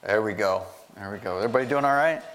There we go. Everybody doing all right?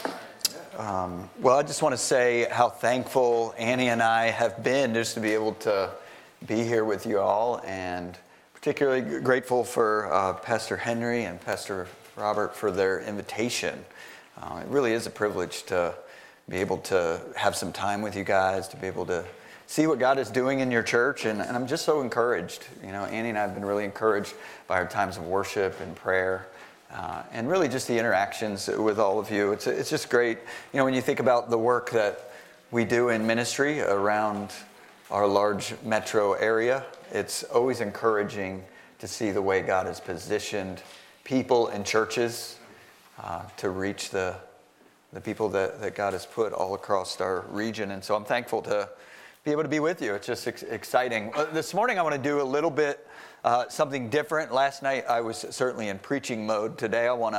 Well, I just want to say how thankful Annie and I have been just to be able to be here with you all, and particularly grateful for Pastor Henry and Pastor Robert for their invitation. It really is a privilege to be able to have some time with you guys, to be able to see what God is doing in your church, and I'm just so encouraged. You know, Annie and I have been really encouraged by our times of worship and prayer. And really just the interactions with all of you. It's just great. You know, when you think about the work that we do in ministry around our large metro area, it's always encouraging to see the way God has positioned people and churches to reach the people that God has put all across our region. And so I'm thankful to be able to be with you. It's just exciting. This morning I want to do a little bit something different. Last night I was certainly in preaching mode. Today I want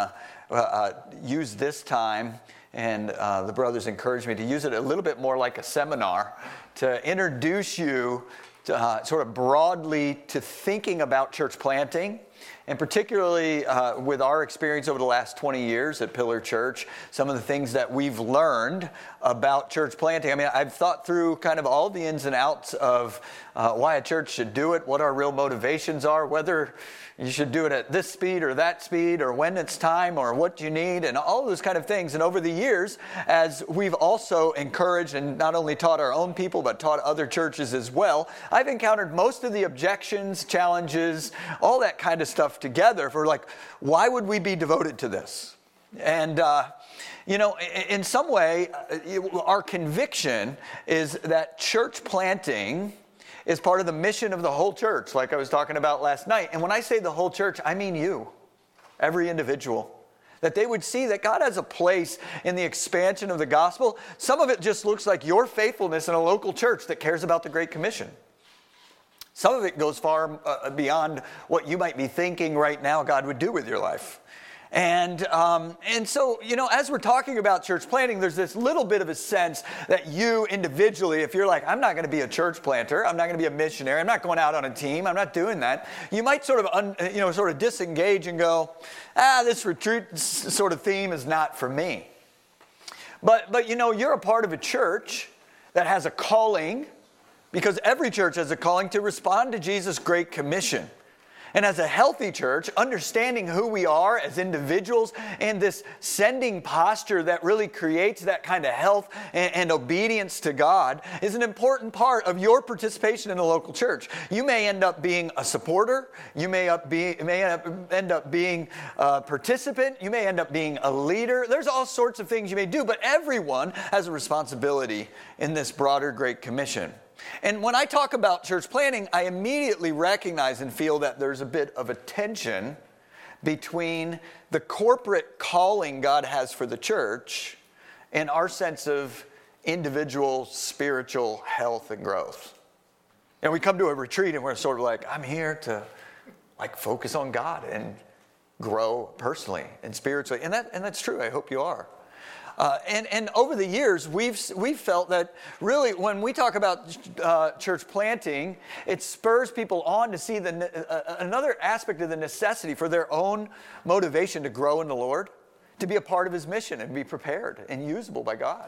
to use this time, and the brothers encouraged me to use it a little bit more like a seminar, to introduce you to, sort of broadly to thinking about church planting. And particularly with our experience over the last 20 years at Pillar Church, some of the things that we've learned about church planting. I mean, I've thought through kind of all the ins and outs of why a church should do it, what our real motivations are, whether you should do it at this speed or that speed, or when it's time, or what you need, and all those kind of things. And over the years, as we've also encouraged and not only taught our own people, but taught other churches as well, I've encountered most of the objections, challenges, all that kind of stuff together for like, why would we be devoted to this? And, you know, in some way, our conviction is that church planting is part of the mission of the whole church, like I was talking about last night. And when I say the whole church, I mean you, every individual. That they would see that God has a place in the expansion of the gospel. Some of it just looks like your faithfulness in a local church that cares about the Great Commission. Some of it goes far beyond what you might be thinking right now God would do with your life. And so, you know, as we're talking about church planting, there's this little bit of a sense that you individually, if you're like, I'm not going to be a church planter, I'm not going to be a missionary, I'm not going out on a team, I'm not doing that, you might sort of disengage and go, this retreat sort of theme is not for me. But you know, you're a part of a church that has a calling, because every church has a calling to respond to Jesus' Great Commission. And as a healthy church, understanding who we are as individuals and this sending posture that really creates that kind of health and obedience to God is an important part of your participation in the local church. You may end up being a supporter. You may end up being a participant. You may end up being a leader. There's all sorts of things you may do, but everyone has a responsibility in this broader Great Commission. And when I talk about church planting, I immediately recognize and feel that there's a bit of a tension between the corporate calling God has for the church and our sense of individual spiritual health and growth. And we come to a retreat and we're sort of like, I'm here to like focus on God and grow personally and spiritually. And that's true. I hope you are. And over the years, we've felt that really when we talk about church planting, it spurs people on to see another aspect of the necessity for their own motivation to grow in the Lord, to be a part of His mission and be prepared and usable by God.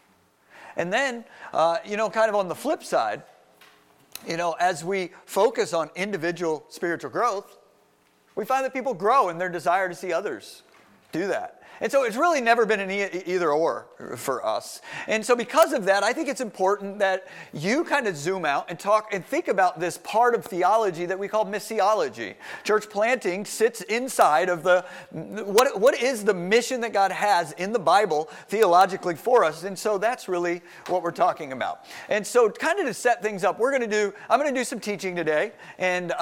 And then, you know, kind of on the flip side, you know, as we focus on individual spiritual growth, we find that people grow in their desire to see others do that. And so it's really never been an either or for us. And so because of that, I think it's important that you kind of zoom out and talk and think about this part of theology that we call missiology. Church planting sits inside of what is the mission that God has in the Bible theologically for us. And so that's really what we're talking about. And so kind of to set things up, I'm going to do some teaching today. And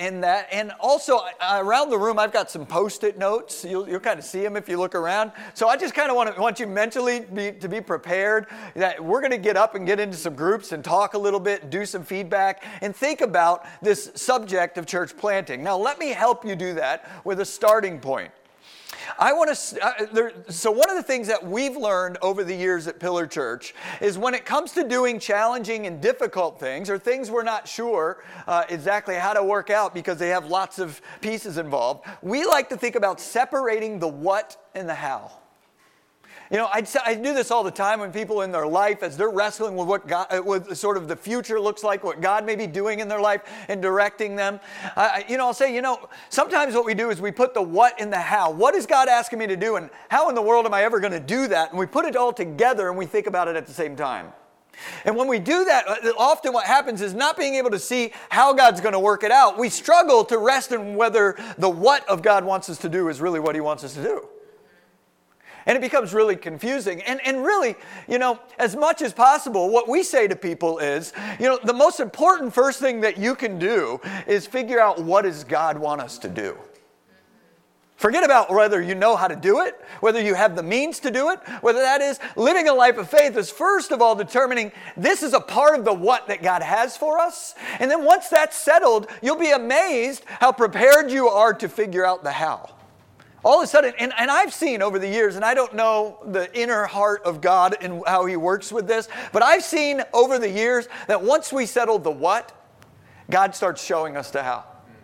also around the room, I've got some Post-it notes. You'll kind of see them if you look around. So I just kind of want you mentally to be prepared that we're going to get up and get into some groups and talk a little bit, do some feedback, and think about this subject of church planting. Now, let me help you do that with a starting point. So one of the things that we've learned over the years at Pillar Church is when it comes to doing challenging and difficult things, or things we're not sure exactly how to work out because they have lots of pieces involved, we like to think about separating the what and the how. You know, I do this all the time when people in their life, as they're wrestling with what God, with sort of the future looks like, what God may be doing in their life and directing them. I'll say, sometimes what we do is we put the what in the how. What is God asking me to do, and how in the world am I ever going to do that? And we put it all together and we think about it at the same time. And when we do that, often what happens is not being able to see how God's going to work it out. We struggle to rest in whether the what of God wants us to do is really what He wants us to do. And it becomes really confusing. And really, as much as possible, what we say to people is, the most important first thing that you can do is figure out what does God want us to do. Forget about whether you know how to do it, whether you have the means to do it, whether that is living a life of faith is first of all determining this is a part of the what that God has for us. And then once that's settled, you'll be amazed how prepared you are to figure out the how. All of a sudden, and I've seen over the years, and I don't know the inner heart of God and how He works with this, but I've seen over the years that once we settle the what, God starts showing us the how.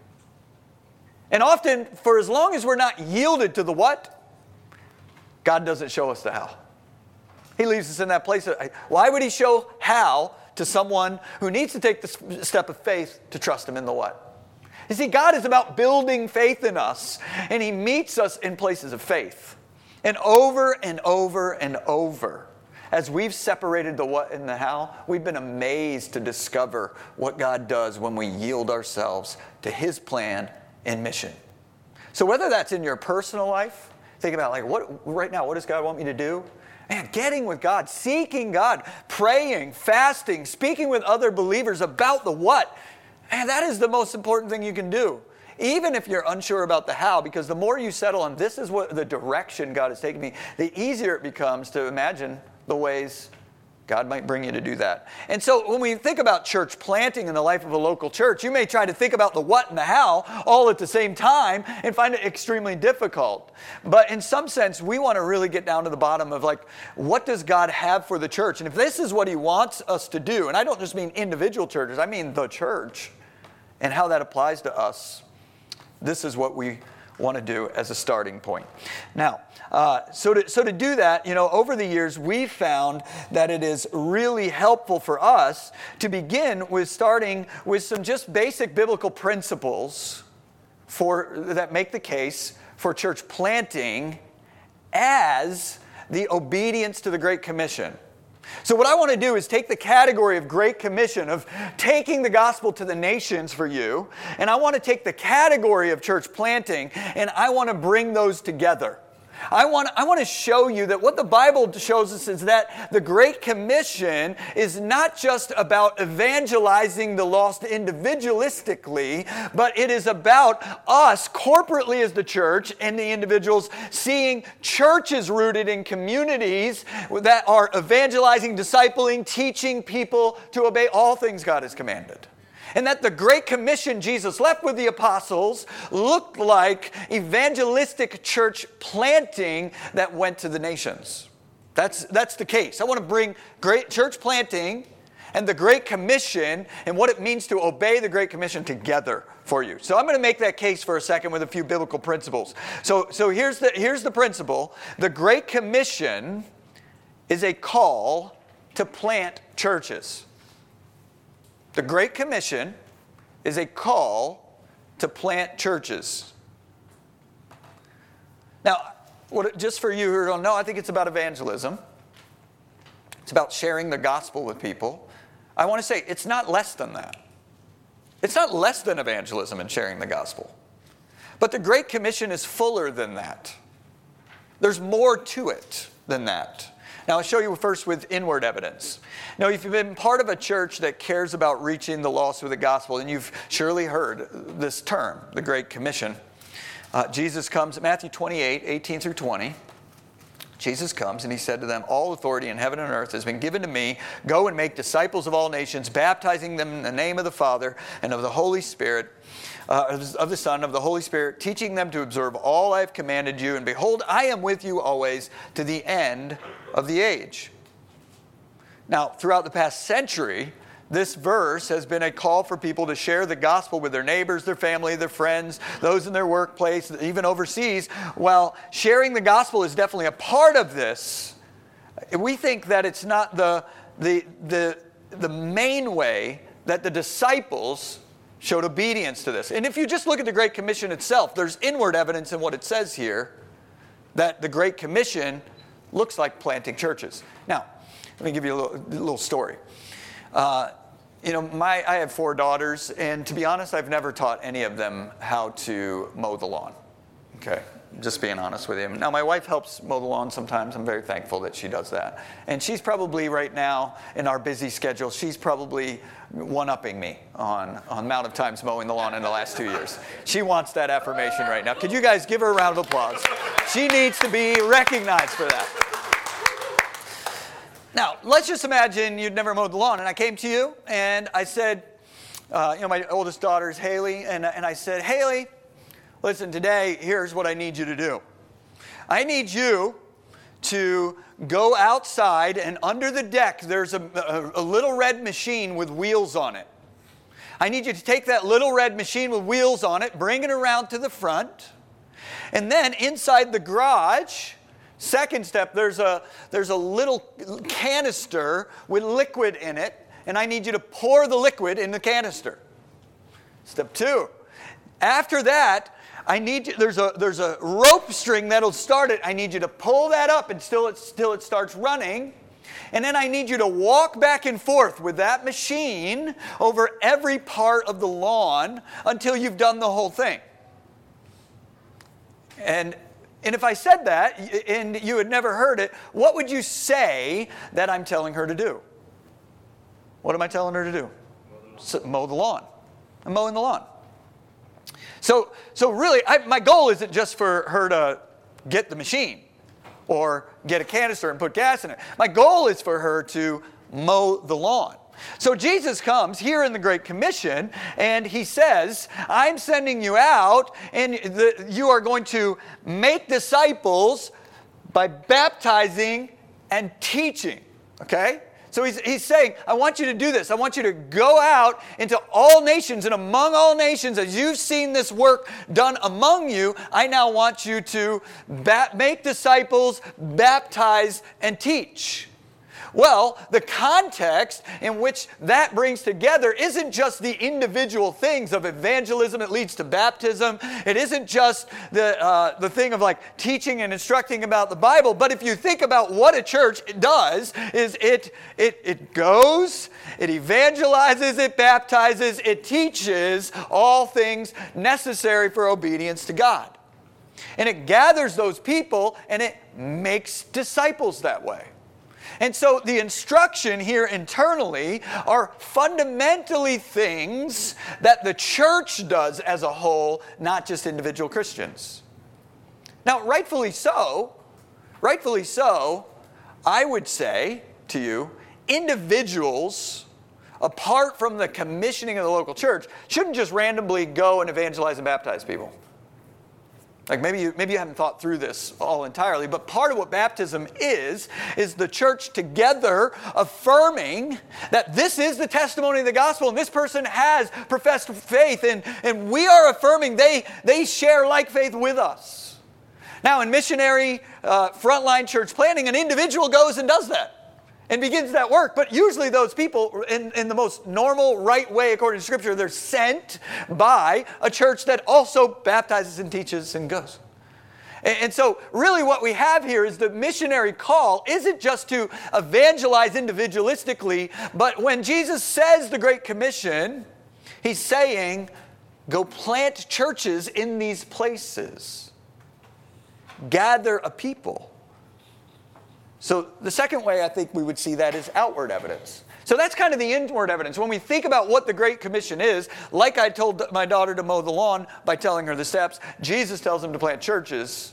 And often, for as long as we're not yielded to the what, God doesn't show us the how. He leaves us in that place. Why would He show how to someone who needs to take the step of faith to trust Him in the what? You see, God is about building faith in us, and He meets us in places of faith. And over and over and over, as we've separated the what and the how, we've been amazed to discover what God does when we yield ourselves to His plan and mission. So whether that's in your personal life, think about right now, what does God want me to do? Man, getting with God, seeking God, praying, fasting, speaking with other believers about the what. Man, that is the most important thing you can do. Even if you're unsure about the how, because the more you settle on this is what the direction God is taking me, the easier it becomes to imagine the ways God might bring you to do that. And so when we think about church planting in the life of a local church, you may try to think about the what and the how all at the same time and find it extremely difficult. But in some sense, we want to really get down to the bottom of what does God have for the church? And if this is what He wants us to do, and I don't just mean individual churches, I mean the church, and how that applies to us, this is what we want to do as a starting point. Now, so to do that, over the years, we've found that it is really helpful for us to begin with starting with some just basic biblical principles that make the case for church planting as the obedience to the Great Commission. So what I want to do is take the category of Great Commission, of taking the gospel to the nations for you, and I want to take the category of church planting, and I want to bring those together. I want to show you that what the Bible shows us is that the Great Commission is not just about evangelizing the lost individualistically, but it is about us corporately as the church and the individuals seeing churches rooted in communities that are evangelizing, discipling, teaching people to obey all things God has commanded. And that the Great Commission Jesus left with the apostles looked like evangelistic church planting that went to the nations. That's the case. I want to bring great church planting and the Great Commission and what it means to obey the Great Commission together for you. So I'm going to make that case for a second with a few biblical principles. So here's the principle. The Great Commission is a call to plant churches. The Great Commission is a call to plant churches. Now, just for you who don't know, I think it's about evangelism. It's about sharing the gospel with people. I want to say it's not less than that. It's not less than evangelism and sharing the gospel. But the Great Commission is fuller than that. There's more to it than that. Now, I'll show you first with inward evidence. Now, if you've been part of a church that cares about reaching the lost with the gospel, and you've surely heard this term, the Great Commission. Jesus comes, Matthew 28, 18 through 20. Jesus comes and he said to them, all authority in heaven and earth has been given to me. Go and make disciples of all nations, baptizing them in the name of the Father and of the Holy Spirit, of the Son, of the Holy Spirit, teaching them to observe all I have commanded you. And behold, I am with you always to the end of the age. Now, throughout the past century, this verse has been a call for people to share the gospel with their neighbors, their family, their friends, those in their workplace, even overseas. While sharing the gospel is definitely a part of this, we think that it's not the main way that the disciples showed obedience to this. And if you just look at the Great Commission itself, there's inward evidence in what it says here that the Great Commission looks like planting churches. Now, let me give you a little story. I have 4 daughters, and to be honest, I've never taught any of them how to mow the lawn. Okay, just being honest with you. Now, my wife helps mow the lawn sometimes. I'm very thankful that she does that. And she's probably right now, in our busy schedule, she's probably one-upping me on the amount of times mowing the lawn in the last 2 years. She wants that affirmation right now. Could you guys give her a round of applause? She needs to be recognized for that. Now, let's just imagine you'd never mowed the lawn, and I came to you, and I said, my oldest daughter is Haley, and I said, Haley, listen, today, here's what I need you to do. I need you to go outside, and under the deck, there's a little red machine with wheels on it. I need you to take that little red machine with wheels on it, bring it around to the front, and then inside the garage, second step, there's a little canister with liquid in it, and I need you to pour the liquid in the canister. Step 2. After that, there's a rope string that'll start it. I need you to pull that up until it starts running. And then I need you to walk back and forth with that machine over every part of the lawn until you've done the whole thing. And if I said that, and you had never heard it, what would you say that I'm telling her to do? What am I telling her to do? Mow the lawn. I'm mowing the lawn. So really, my goal isn't just for her to get the machine or get a canister and put gas in it. My goal is for her to mow the lawn. So Jesus comes here in the Great Commission, and he says, I'm sending you out, and you are going to make disciples by baptizing and teaching. Okay? So he's saying, I want you to do this. I want you to go out into all nations, and among all nations, as you've seen this work done among you, I now want you to make disciples, baptize, and teach. Well, the context in which that brings together isn't just the individual things of evangelism that leads to baptism. It isn't just the thing of like teaching and instructing about the Bible. But if you think about what a church does, is it goes, it evangelizes, it baptizes, it teaches all things necessary for obedience to God. And it gathers those people and it makes disciples that way. And so the instruction here internally are fundamentally things that the church does as a whole, not just individual Christians. Now, rightfully so, I would say to you, individuals, apart from the commissioning of the local church, shouldn't just randomly go and evangelize and baptize people. Like maybe you haven't thought through this all entirely, but part of what baptism is the church together affirming that this is the testimony of the gospel and this person has professed faith and we are affirming they share like faith with us. Now in missionary frontline church planting, an individual goes and does that and begins that work. But usually those people, in the most normal, right way, according to Scripture, they're sent by a church that also baptizes and teaches and goes. And so really what we have here is the missionary call isn't just to evangelize individualistically, but when Jesus says the Great Commission, he's saying, go plant churches in these places. Gather a people. So the second way I think we would see that is outward evidence. So that's kind of the inward evidence. When we think about what the Great Commission is, like I told my daughter to mow the lawn by telling her the steps, Jesus tells them to plant churches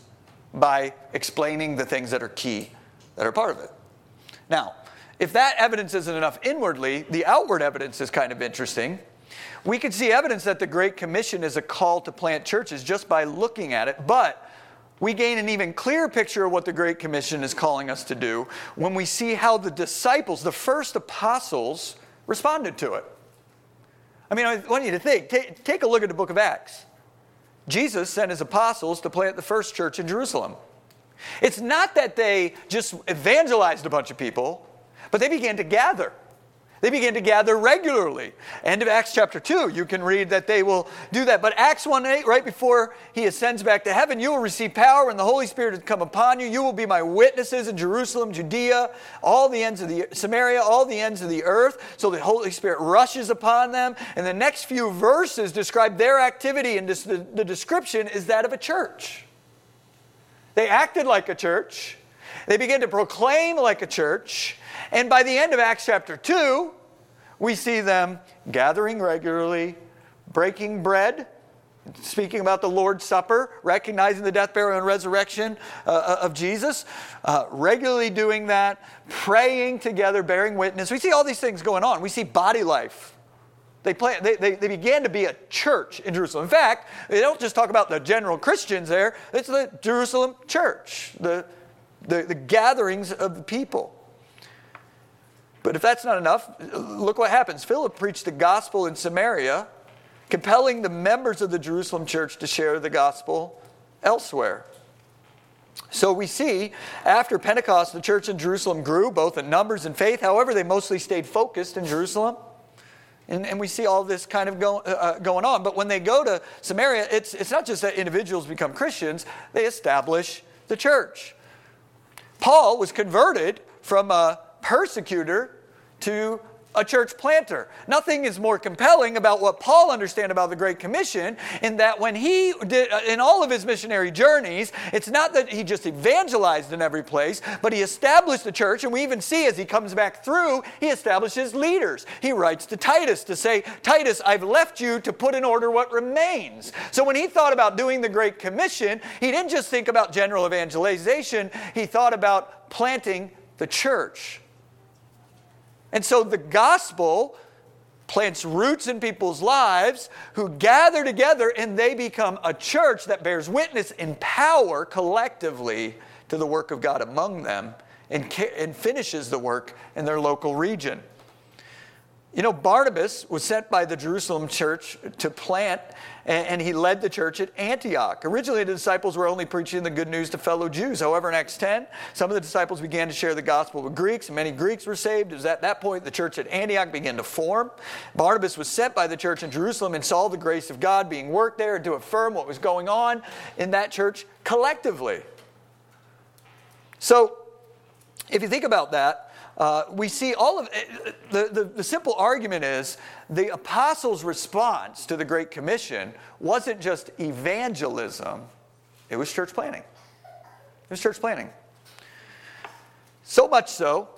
by explaining the things that are key, that are part of it. Now, if that evidence isn't enough inwardly, the outward evidence is kind of interesting. We can see evidence that the Great Commission is a call to plant churches just by looking at it, but we gain an even clearer picture of what the Great Commission is calling us to do when we see how the disciples, the first apostles, responded to it. I mean, I want you to think. Take a look at the book of Acts. Jesus sent his apostles to plant the first church in Jerusalem. It's not that they just evangelized a bunch of people, but they began to gather. They began to gather regularly. End of Acts chapter 2, you can read that they will do that. But Acts 1:8, right before he ascends back to heaven, you will receive power when the Holy Spirit has come upon you. You will be my witnesses in Jerusalem, Judea, all the ends of the Samaria, all the ends of the earth. So the Holy Spirit rushes upon them. And the next few verses describe their activity, and the description is that of a church. They acted like a church. They began to proclaim like a church. And by the end of Acts chapter 2, we see them gathering regularly, breaking bread, speaking about the Lord's Supper, recognizing the death, burial, and resurrection of Jesus, regularly doing that, praying together, bearing witness. We see all these things going on. We see body life. They began to be a church in Jerusalem. In fact, they don't just talk about the general Christians there. It's the Jerusalem church, the gatherings of the people. But if that's not enough, look what happens. Philip preached the gospel in Samaria, compelling the members of the Jerusalem church to share the gospel elsewhere. So we see, after Pentecost, the church in Jerusalem grew, both in numbers and faith. However, they mostly stayed focused in Jerusalem. And we see all this kind of going on. But when they go to Samaria, it's not just that individuals become Christians, they establish the church. Paul was converted from a persecutor to a church planter. Nothing is more compelling about what Paul understands about the Great Commission, in that when he did, in all of his missionary journeys, it's not that he just evangelized in every place, but he established the church. And we even see as he comes back through, he establishes leaders. He writes to Titus to say, Titus, I've left you to put in order what remains. So when he thought about doing the Great Commission, he didn't just think about general evangelization, he thought about planting the church. And so the gospel plants roots in people's lives who gather together, and they become a church that bears witness in power collectively to the work of God among them, and finishes the work in their local region. You know, Barnabas was sent by the Jerusalem church to plant, and he led the church at Antioch. Originally, the disciples were only preaching the good news to fellow Jews. However, in Acts 10, some of the disciples began to share the gospel with Greeks, and many Greeks were saved. It was at that point the church at Antioch began to form. Barnabas was sent by the church in Jerusalem and saw the grace of God being worked there to affirm what was going on in that church collectively. So, if you think about that, we see all of the simple argument is the apostles' response to the Great Commission wasn't just evangelism, it was church planting. It was church planting. So much so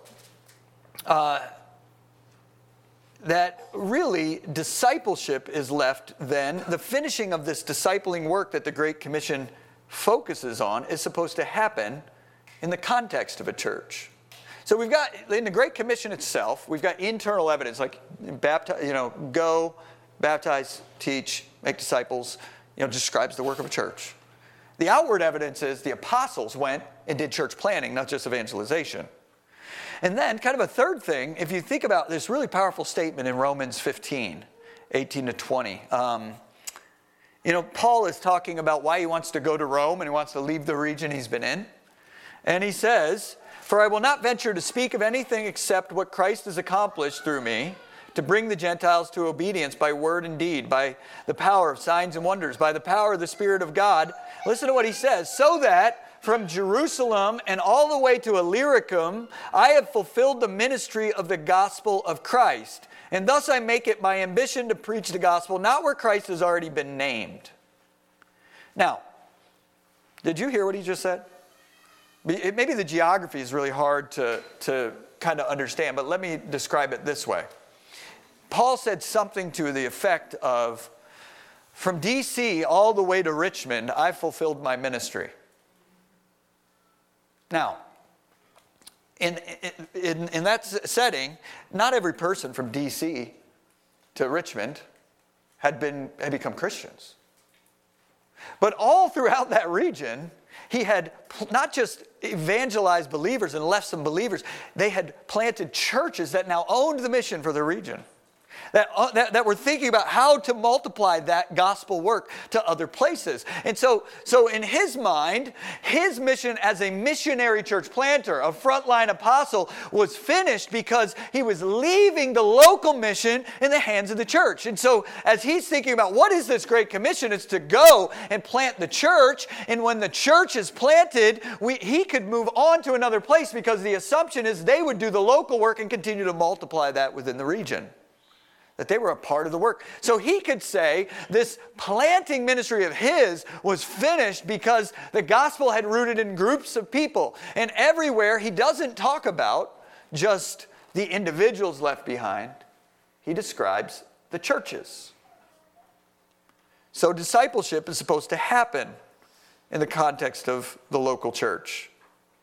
that really discipleship is left then. The finishing of this discipling work that the Great Commission focuses on is supposed to happen in the context of a church. So we've got, in the Great Commission itself, we've got internal evidence, like go, baptize, teach, make disciples, describes the work of a church. The outward evidence is the apostles went and did church planting, not just evangelization. And then kind of a third thing, if you think about this really powerful statement in Romans 15, 18 to 20. Paul is talking about why he wants to go to Rome and he wants to leave the region he's been in. And he says, "For I will not venture to speak of anything except what Christ has accomplished through me, to bring the Gentiles to obedience by word and deed, by the power of signs and wonders, by the power of the Spirit of God." Listen to what he says. "So that from Jerusalem and all the way to Illyricum, I have fulfilled the ministry of the gospel of Christ. And thus I make it my ambition to preach the gospel, not where Christ has already been named." Now, did you hear what he just said? Maybe the geography is really hard to kind of understand, but let me describe it this way. Paul said something to the effect of, from D.C. all the way to Richmond, I've fulfilled my ministry. Now, in that setting, not every person from D.C. to Richmond had become Christians. But all throughout that region, he had not just evangelized believers and left some believers, they had planted churches that now owned the mission for the region. That were thinking about how to multiply that gospel work to other places. And so in his mind, his mission as a missionary church planter, a frontline apostle, was finished because he was leaving the local mission in the hands of the church. And so as he's thinking about what is this Great Commission, it's to go and plant the church. And when the church is planted, he could move on to another place because the assumption is they would do the local work and continue to multiply that within the region. That they were a part of the work. So he could say this planting ministry of his was finished because the gospel had rooted in groups of people. And everywhere he doesn't talk about just the individuals left behind. He describes the churches. So discipleship is supposed to happen in the context of the local church.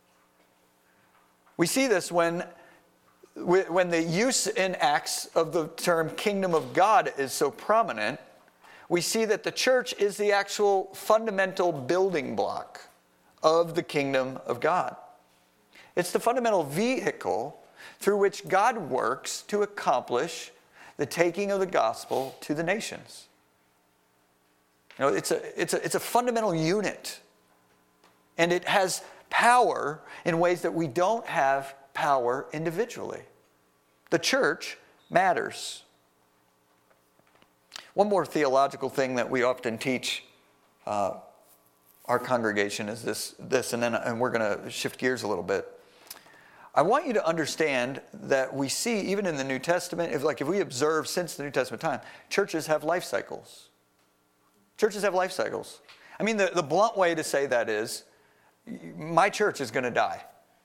We see this when the use in Acts of the term kingdom of God is so prominent. We see that the church is the actual fundamental building block of the kingdom of God. It's the fundamental vehicle through which God works to accomplish the taking of the gospel to the nations. You know, it's a fundamental unit. And it has power in ways that we don't have power individually. The church matters. One more theological thing that we often teach our congregation is this, and we're going to shift gears a little bit. I want you to understand that we see, even in the New Testament, if we observe since the New Testament time, churches have life cycles. Churches have life cycles. I mean, the blunt way to say that is, my church is going to die.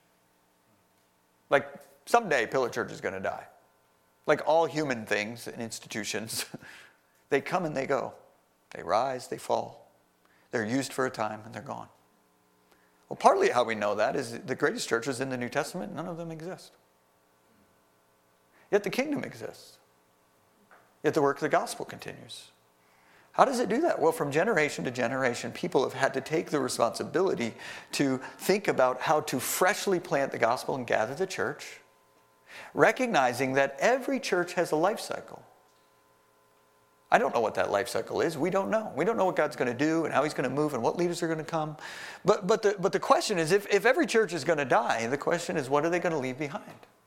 Like, someday Pillar Church is going to die. Like all human things and institutions, they come and they go. They rise, they fall. They're used for a time and they're gone. Well, partly how we know that is the greatest churches in the New Testament, none of them exist. Yet the kingdom exists. Yet the work of the gospel continues. How does it do that? Well, from generation to generation, people have had to take the responsibility to think about how to freshly plant the gospel and gather the church, recognizing that every church has a life cycle. I don't know what that life cycle is. We don't know. We don't know what God's going to do and how he's going to move and what leaders are going to come. But the question is, if every church is going to die, the question is, what are they going to leave behind?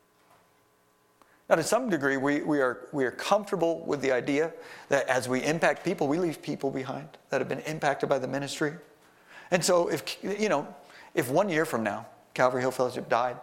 Now, to some degree, we are comfortable with the idea that as we impact people, we leave people behind that have been impacted by the ministry. And so if 1 year from now, Calvary Hill Fellowship died,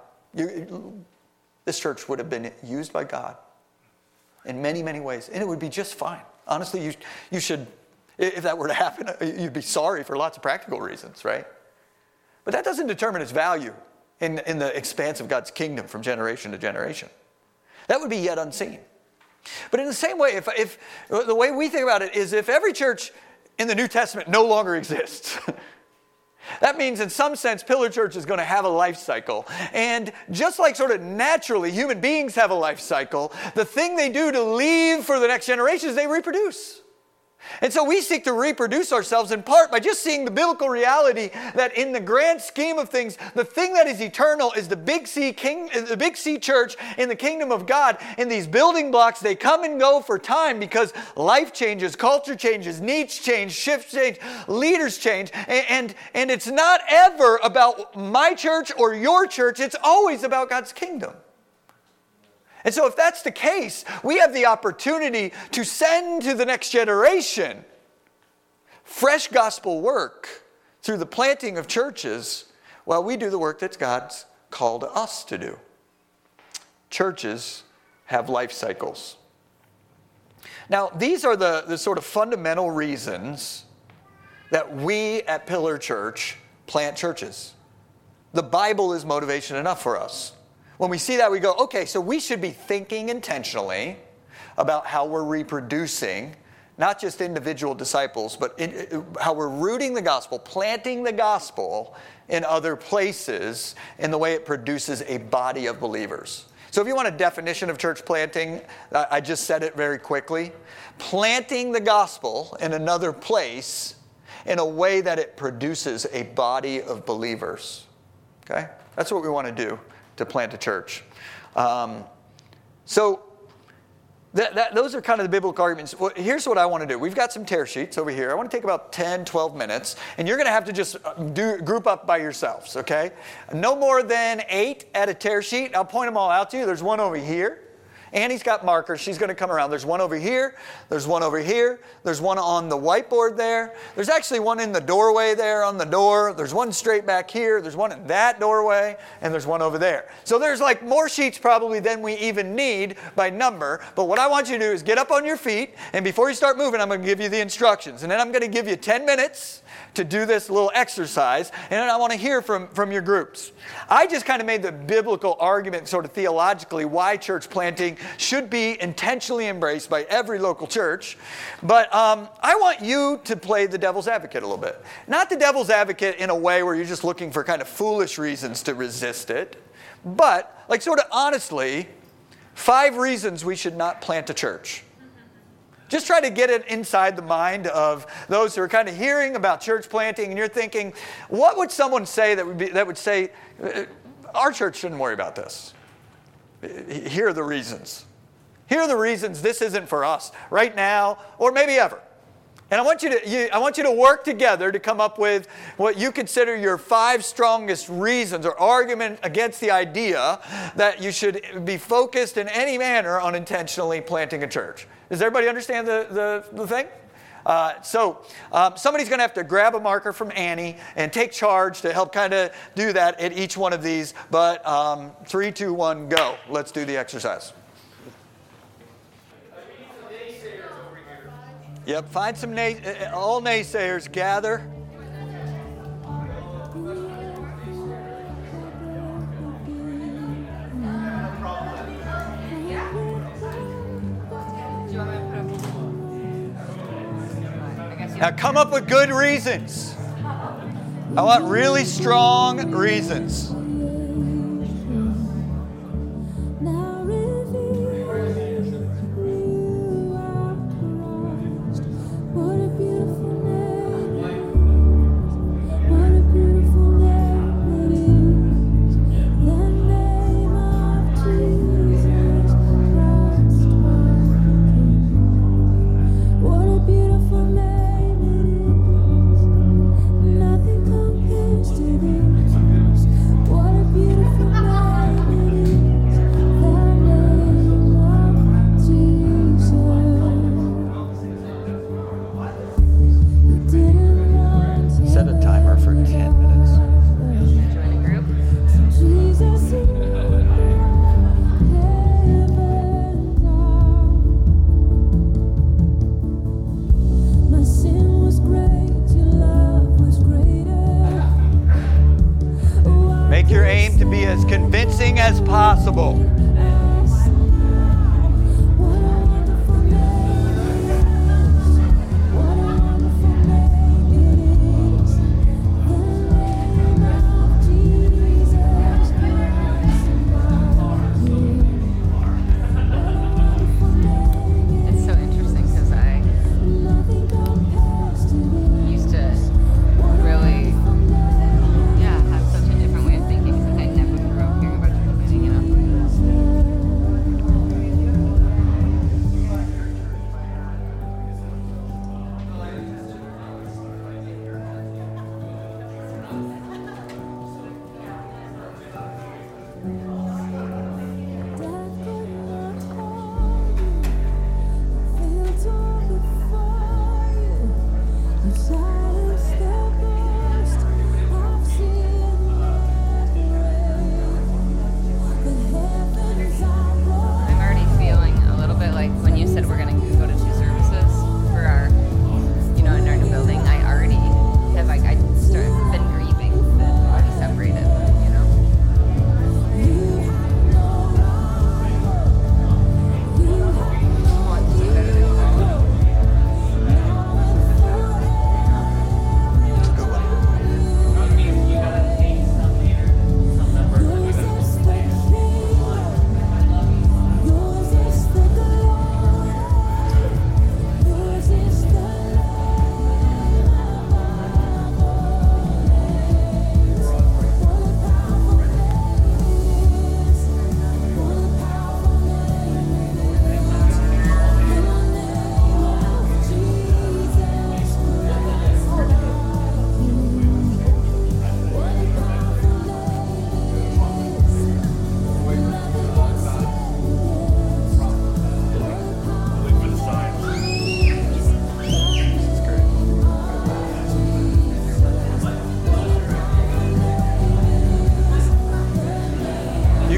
this church would have been used by God in many, many ways. And it would be just fine. Honestly, you should, if that were to happen, you'd be sorry for lots of practical reasons, right? But that doesn't determine its value in the expanse of God's kingdom from generation to generation. That would be yet unseen. But in the same way, if the way we think about it is if every church in the New Testament no longer exists, that means in some sense Pillar Church is going to have a life cycle. And just like sort of naturally human beings have a life cycle, the thing they do to leave for the next generation is they reproduce. And so we seek to reproduce ourselves in part by just seeing the biblical reality that in the grand scheme of things, the thing that is eternal is the Big C church in the kingdom of God. And these building blocks, they come and go for time because life changes, culture changes, needs change, shifts change, leaders change. And it's not ever about my church or your church. It's always about God's kingdom. And so if that's the case, we have the opportunity to send to the next generation fresh gospel work through the planting of churches while we do the work that God's called us to do. Churches have life cycles. Now, these are the sort of fundamental reasons that we at Pillar Church plant churches. The Bible is motivation enough for us. When we see that, we go, okay, so we should be thinking intentionally about how we're reproducing, not just individual disciples, but how we're rooting the gospel, planting the gospel in other places in the way it produces a body of believers. So if you want a definition of church planting, I just said it very quickly. Planting the gospel in another place in a way that it produces a body of believers. Okay? That's what we want to do to plant a church. Those are kind of the biblical arguments. Well, here's what I want to do. We've got some tear sheets over here. I want to take about 10, 12 minutes, and you're going to have to just group up by yourselves, okay? No more than 8 at a tear sheet. I'll point them all out to you. There's one over here. Annie's got markers. She's going to come around. There's one over here. There's one over here. There's one on the whiteboard there. There's actually one in the doorway there on the door. There's one straight back here. There's one in that doorway. And there's one over there. So there's like more sheets probably than we even need by number. But what I want you to do is get up on your feet. And before you start moving, I'm going to give you the instructions. And then I'm going to give you 10 minutes to do this little exercise. And then I want to hear from your groups. I just kind of made the biblical argument sort of theologically why church planting should be intentionally embraced by every local church. But I want you to play the devil's advocate a little bit. Not the devil's advocate in a way where you're just looking for kind of foolish reasons to resist it. But like sort of honestly, 5 reasons we should not plant a church. Just try to get it inside the mind of those who are kind of hearing about church planting, and you're thinking, what would someone say that would say, our church shouldn't worry about this? Here are the reasons. Here are the reasons this isn't for us right now or maybe ever. And I want you to work together to come up with what you consider your 5 strongest reasons or argument against the idea that you should be focused in any manner on intentionally planting a church. Does everybody understand the thing? Somebody's going to have to grab a marker from Annie and take charge to help kind of do that at each one of these. But 3, 2, 1, go. Let's do the exercise. Yep, find some all naysayers, gather. Now come up with good reasons. I want really strong reasons. As possible.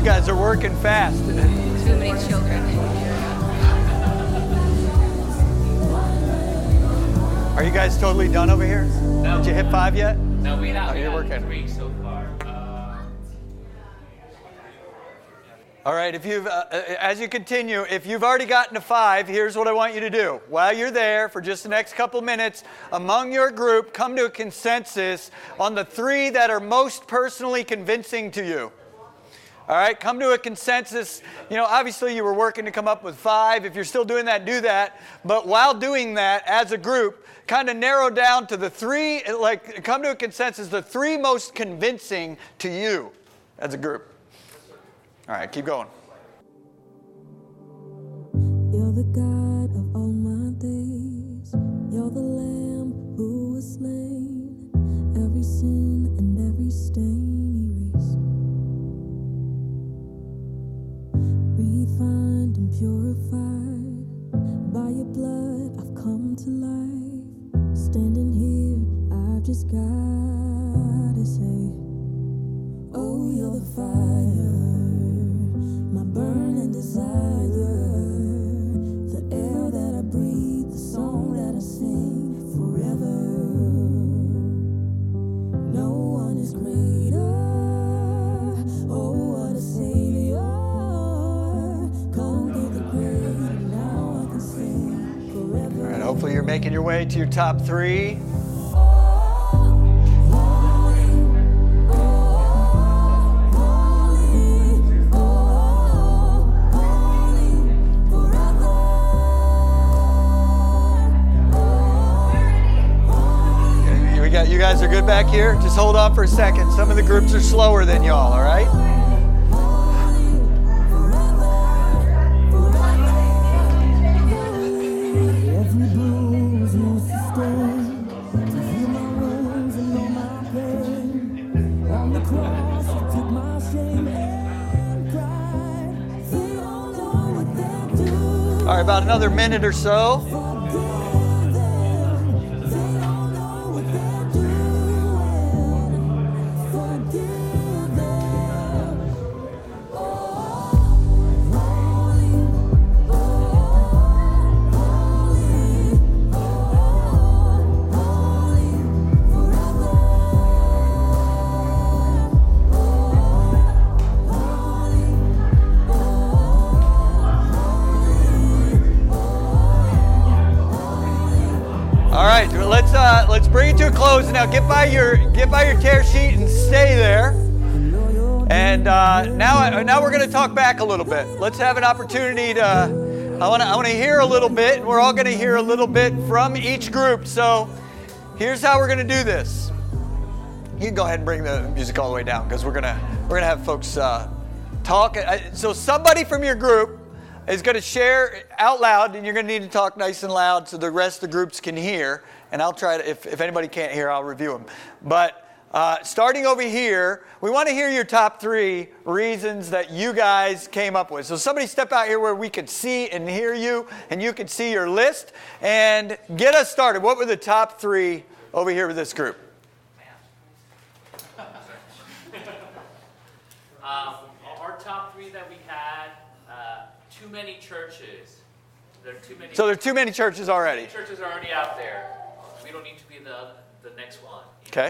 guys are working fast. Too many children. Are you guys totally done over here? No. Did you hit 5 yet? No, we have. You're working. 3 so far. All right, if you've, as you continue, if you've already gotten to 5, here's what I want you to do. While you're there, for just the next couple minutes, among your group, come to a consensus on the 3 that are most personally convincing to you. All right, come to a consensus. You know, obviously you were working to come up with 5. If you're still doing that, do that. But while doing that, as a group, kind of narrow down to the 3, like come to a consensus, the 3 most convincing to you as a group. All right, keep going. You're the God of all my days. You're the Lamb who was slain. Every sin and every stain erased. Refined and purified. By your blood I've come to life. Standing here, I've just gotta say, oh, you're the fire. My burning desire, the air that I breathe, the song that I sing forever. No one is greater. Oh, what a savior. Conquer the grave, now I can sing forever. All right, hopefully you're making your way to your top 3. You guys are good back here? Just hold on for a second. Some of the groups are slower than y'all, all right? Every bruise knows to stay, to heal my wounds and know my pain. On the cross, you took my shame and cried. They don't know what they're doing. All right, about another minute or so. Forgive them. They don't know what they're doing. Forgive them. Oh, holy, All right, let's bring it to a close now. Get by your tear sheet and stay there. And now we're going to talk back a little bit. Let's have an opportunity to. I want to hear a little bit. And we're all going to hear a little bit from each group. So here's how we're going to do this. You can go ahead and bring the music all the way down because we're gonna have folks talk. So somebody from your group is going to share out loud, and you're going to need to talk nice and loud so the rest of the groups can hear. And I'll try to, if anybody can't hear, I'll review them. But starting over here, we want to hear your top 3 reasons that you guys came up with. So somebody step out here where we could see and hear you, and you could see your list, and get us started. What were the top 3 over here with this group? Our top 3 that we had, too many churches. There are too many. So there are too many churches already. Churches are already out there. We don't need to be the next one. Okay.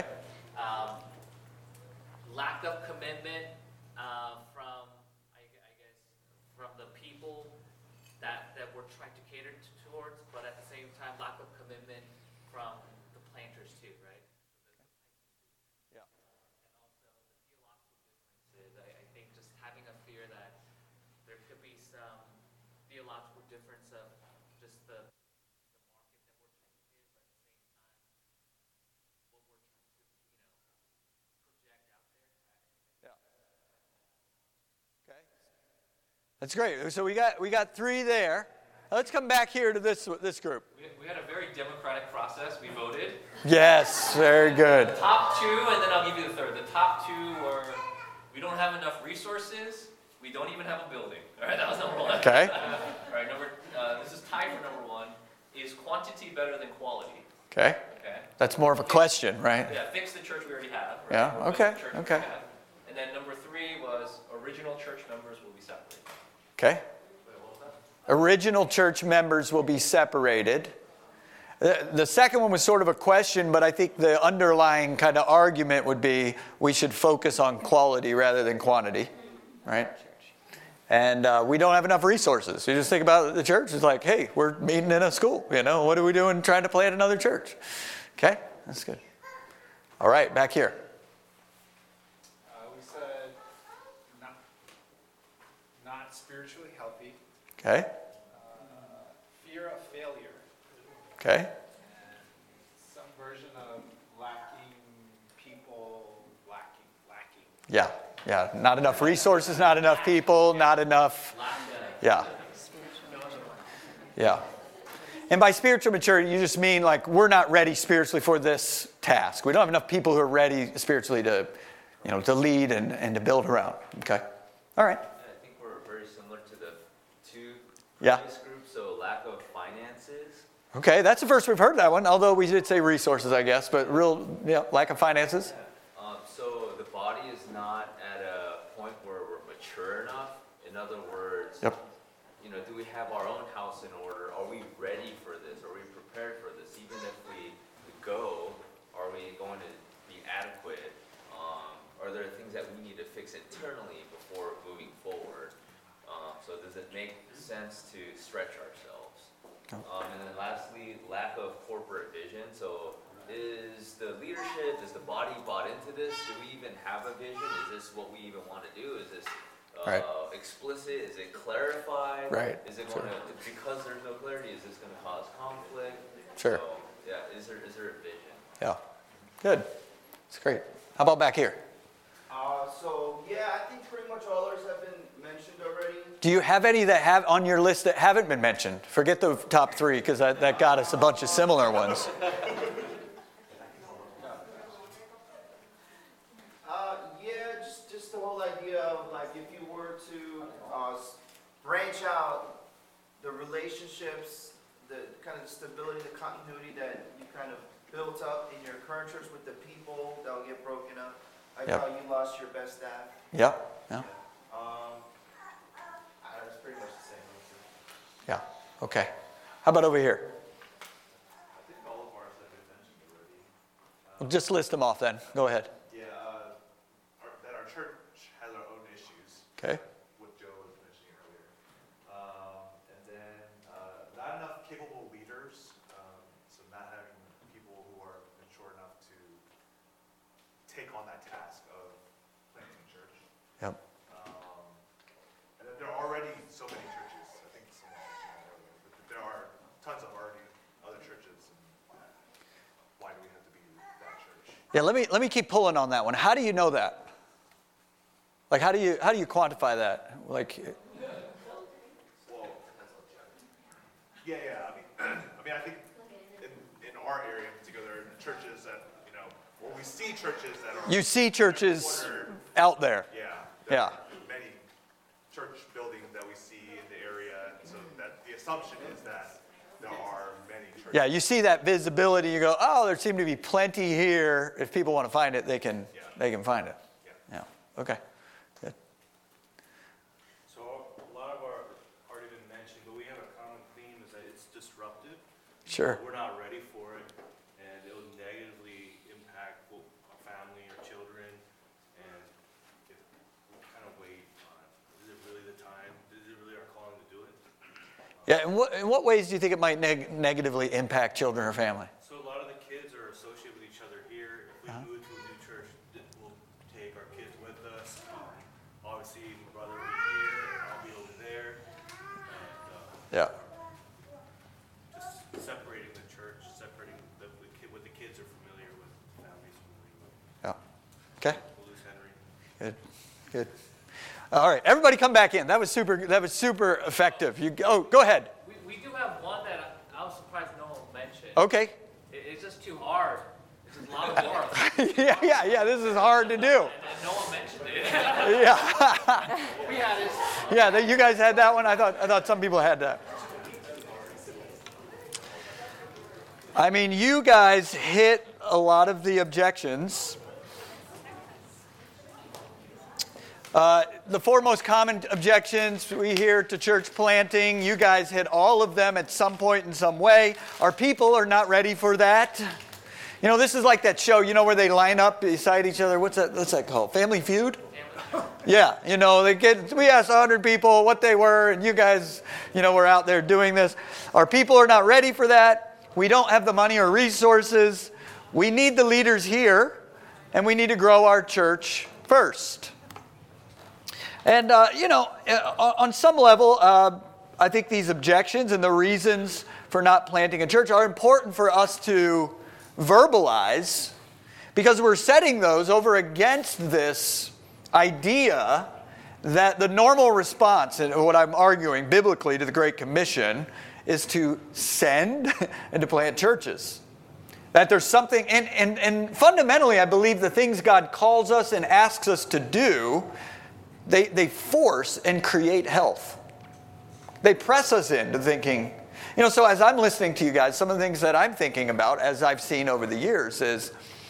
Lack of commitment from, I guess, from the people that we're trying to cater towards, but at the same time, lack of commitment from the planters too, right? Yeah. And also the theological differences. I think just having a fear that there could be some theological difference of just the market that we're trying to hit, but at the same time, what we're trying to, project out there. Yeah. Okay. That's great. So we got 3 there. Let's come back here to this group. We had a very democratic process. We voted. Yes, very good. The top 2, and then I'll give you the third. The top 2 were, we don't have enough resources. We don't even have a building. All right, that was number 1. Okay. All right, this is tied for number 1. Is quantity better than quality? Okay. Okay. That's more of a question, right? Yeah, fix the church we already have. Right? Yeah, Or okay, fix the church we okay. already have. And then number 3 was original church Okay? Original church members will be separated. The second one was sort of a question, but I think the underlying kind of argument would be we should focus on quality rather than quantity, right? And we don't have enough resources. You just think about the church. It's like, hey, we're meeting in a school. What are we doing trying to plant another church? Okay, that's good. All right, back here. We said not spiritually healthy. Okay. Fear of failure. Okay. And some version of lacking. Yeah. Not enough resources, not enough people, not enough. Yeah. And by spiritual maturity, you just mean like we're not ready spiritually for this task. We don't have enough people who are ready spiritually to, to lead and to build around. Okay. All right. I think we're very similar to the two Yeah. previous groups, so lack of finances. Okay, that's the first we've heard that one, although we did say resources, I guess, but lack of finances. So the body is not at a point where we're mature enough. In other words, Yep. Do we have our own house in order? Are we ready for this? Are we prepared for this? Even if we go, are we going to be adequate? Are there things that we need to fix internally before moving forward? So does it make sense to stretch ourselves? And then lastly, lack of corporate vision. So is the leadership, is the body bought into this? Do we even have a vision? Is this what we even want to do? Is this Right. explicit? Is it clarified? Right. Is it going to, because there's no clarity, is this going to cause conflict? Sure. So, is there a vision? Yeah. Good. That's great. How about back here? I think pretty much all others have been mentioned already. Do you have any that have on your list that haven't been mentioned? Forget the top three, because that got us a bunch of similar ones. Just the whole idea of like if you were to branch out the relationships, the kind of stability, the continuity that you kind of built up in your current church with the people that will get broken up. Like Yep. how you lost your best staff. Yeah. That's pretty much the same. Yeah. Okay. How about over here? I think all of ours have been mentioned already. Well, just list them off then. Go ahead. That our church has our own issues, Okay. what Joe was mentioning earlier. And then not enough capable leaders, so not having people who are mature enough to take on that task of planting a church. Yep. And then there are already so many churches, I think someone mentioned that earlier, but there are tons of already other churches. And why do we have to be that church? Yeah. Let me keep pulling on that one. How do you know that? Like, how do you quantify that? Like, Well, I think in our area in particular, there are churches that, where we see churches that are. you see churches out there. There Yeah. are many church buildings that we see in the area, so that the assumption is that there are many churches. Yeah, you see that visibility. You go, oh, there seem to be plenty here. If people want to find it, they can find it. Yeah. Okay. Good. So a lot of our already been mentioned, but we have a common theme is that it's disruptive. Sure. We're not ready for it, and it will negatively impact our family or children. And what kind of wait on it? Is it really the time? Is it really our calling to do it? Yeah. In what ways do you think it might negatively impact children or family? So a lot of the kids are associated with each other here. If we move to a new church, we'll take our kids with us. Obviously, my brother will be here, I'll be over there. And Yeah. just separating the church, separating what the kids are familiar with, families familiar with. Yeah. Okay. We'll lose Henry. Good. All right. Everybody, come back in. That was super effective. Go ahead. We do have one that I was surprised no one mentioned. Okay. It's just too hard. It's just a lot of work. Yeah. This is hard to do. And no one mentioned it. Yeah. We had it. Yeah. You guys had that one. I thought some people had that. I mean, you guys hit a lot of the objections. The four most common objections we hear to church planting, you guys hit all of them at some point in some way. Our people are not ready for that. You know, this is like that show, you know, where they line up beside each other. What's that called? Family Feud? Yeah, you know, we asked 100 people what they were, and you guys, you know, were out there doing this. Our people are not ready for that. We don't have the money or resources. We need the leaders here, and we need to grow our church first. And, you know, on some level, I think these objections and the reasons for not planting a church are important for us to verbalize, because we're setting those over against this idea that the normal response, and what I'm arguing biblically to the Great Commission, is to send and to plant churches. That there's something, and fundamentally I believe the things God calls us and asks us to do, they force and create health. They press us into thinking, you know, so as I'm listening to you guys, some of the things that I'm thinking about as I've seen over the years is,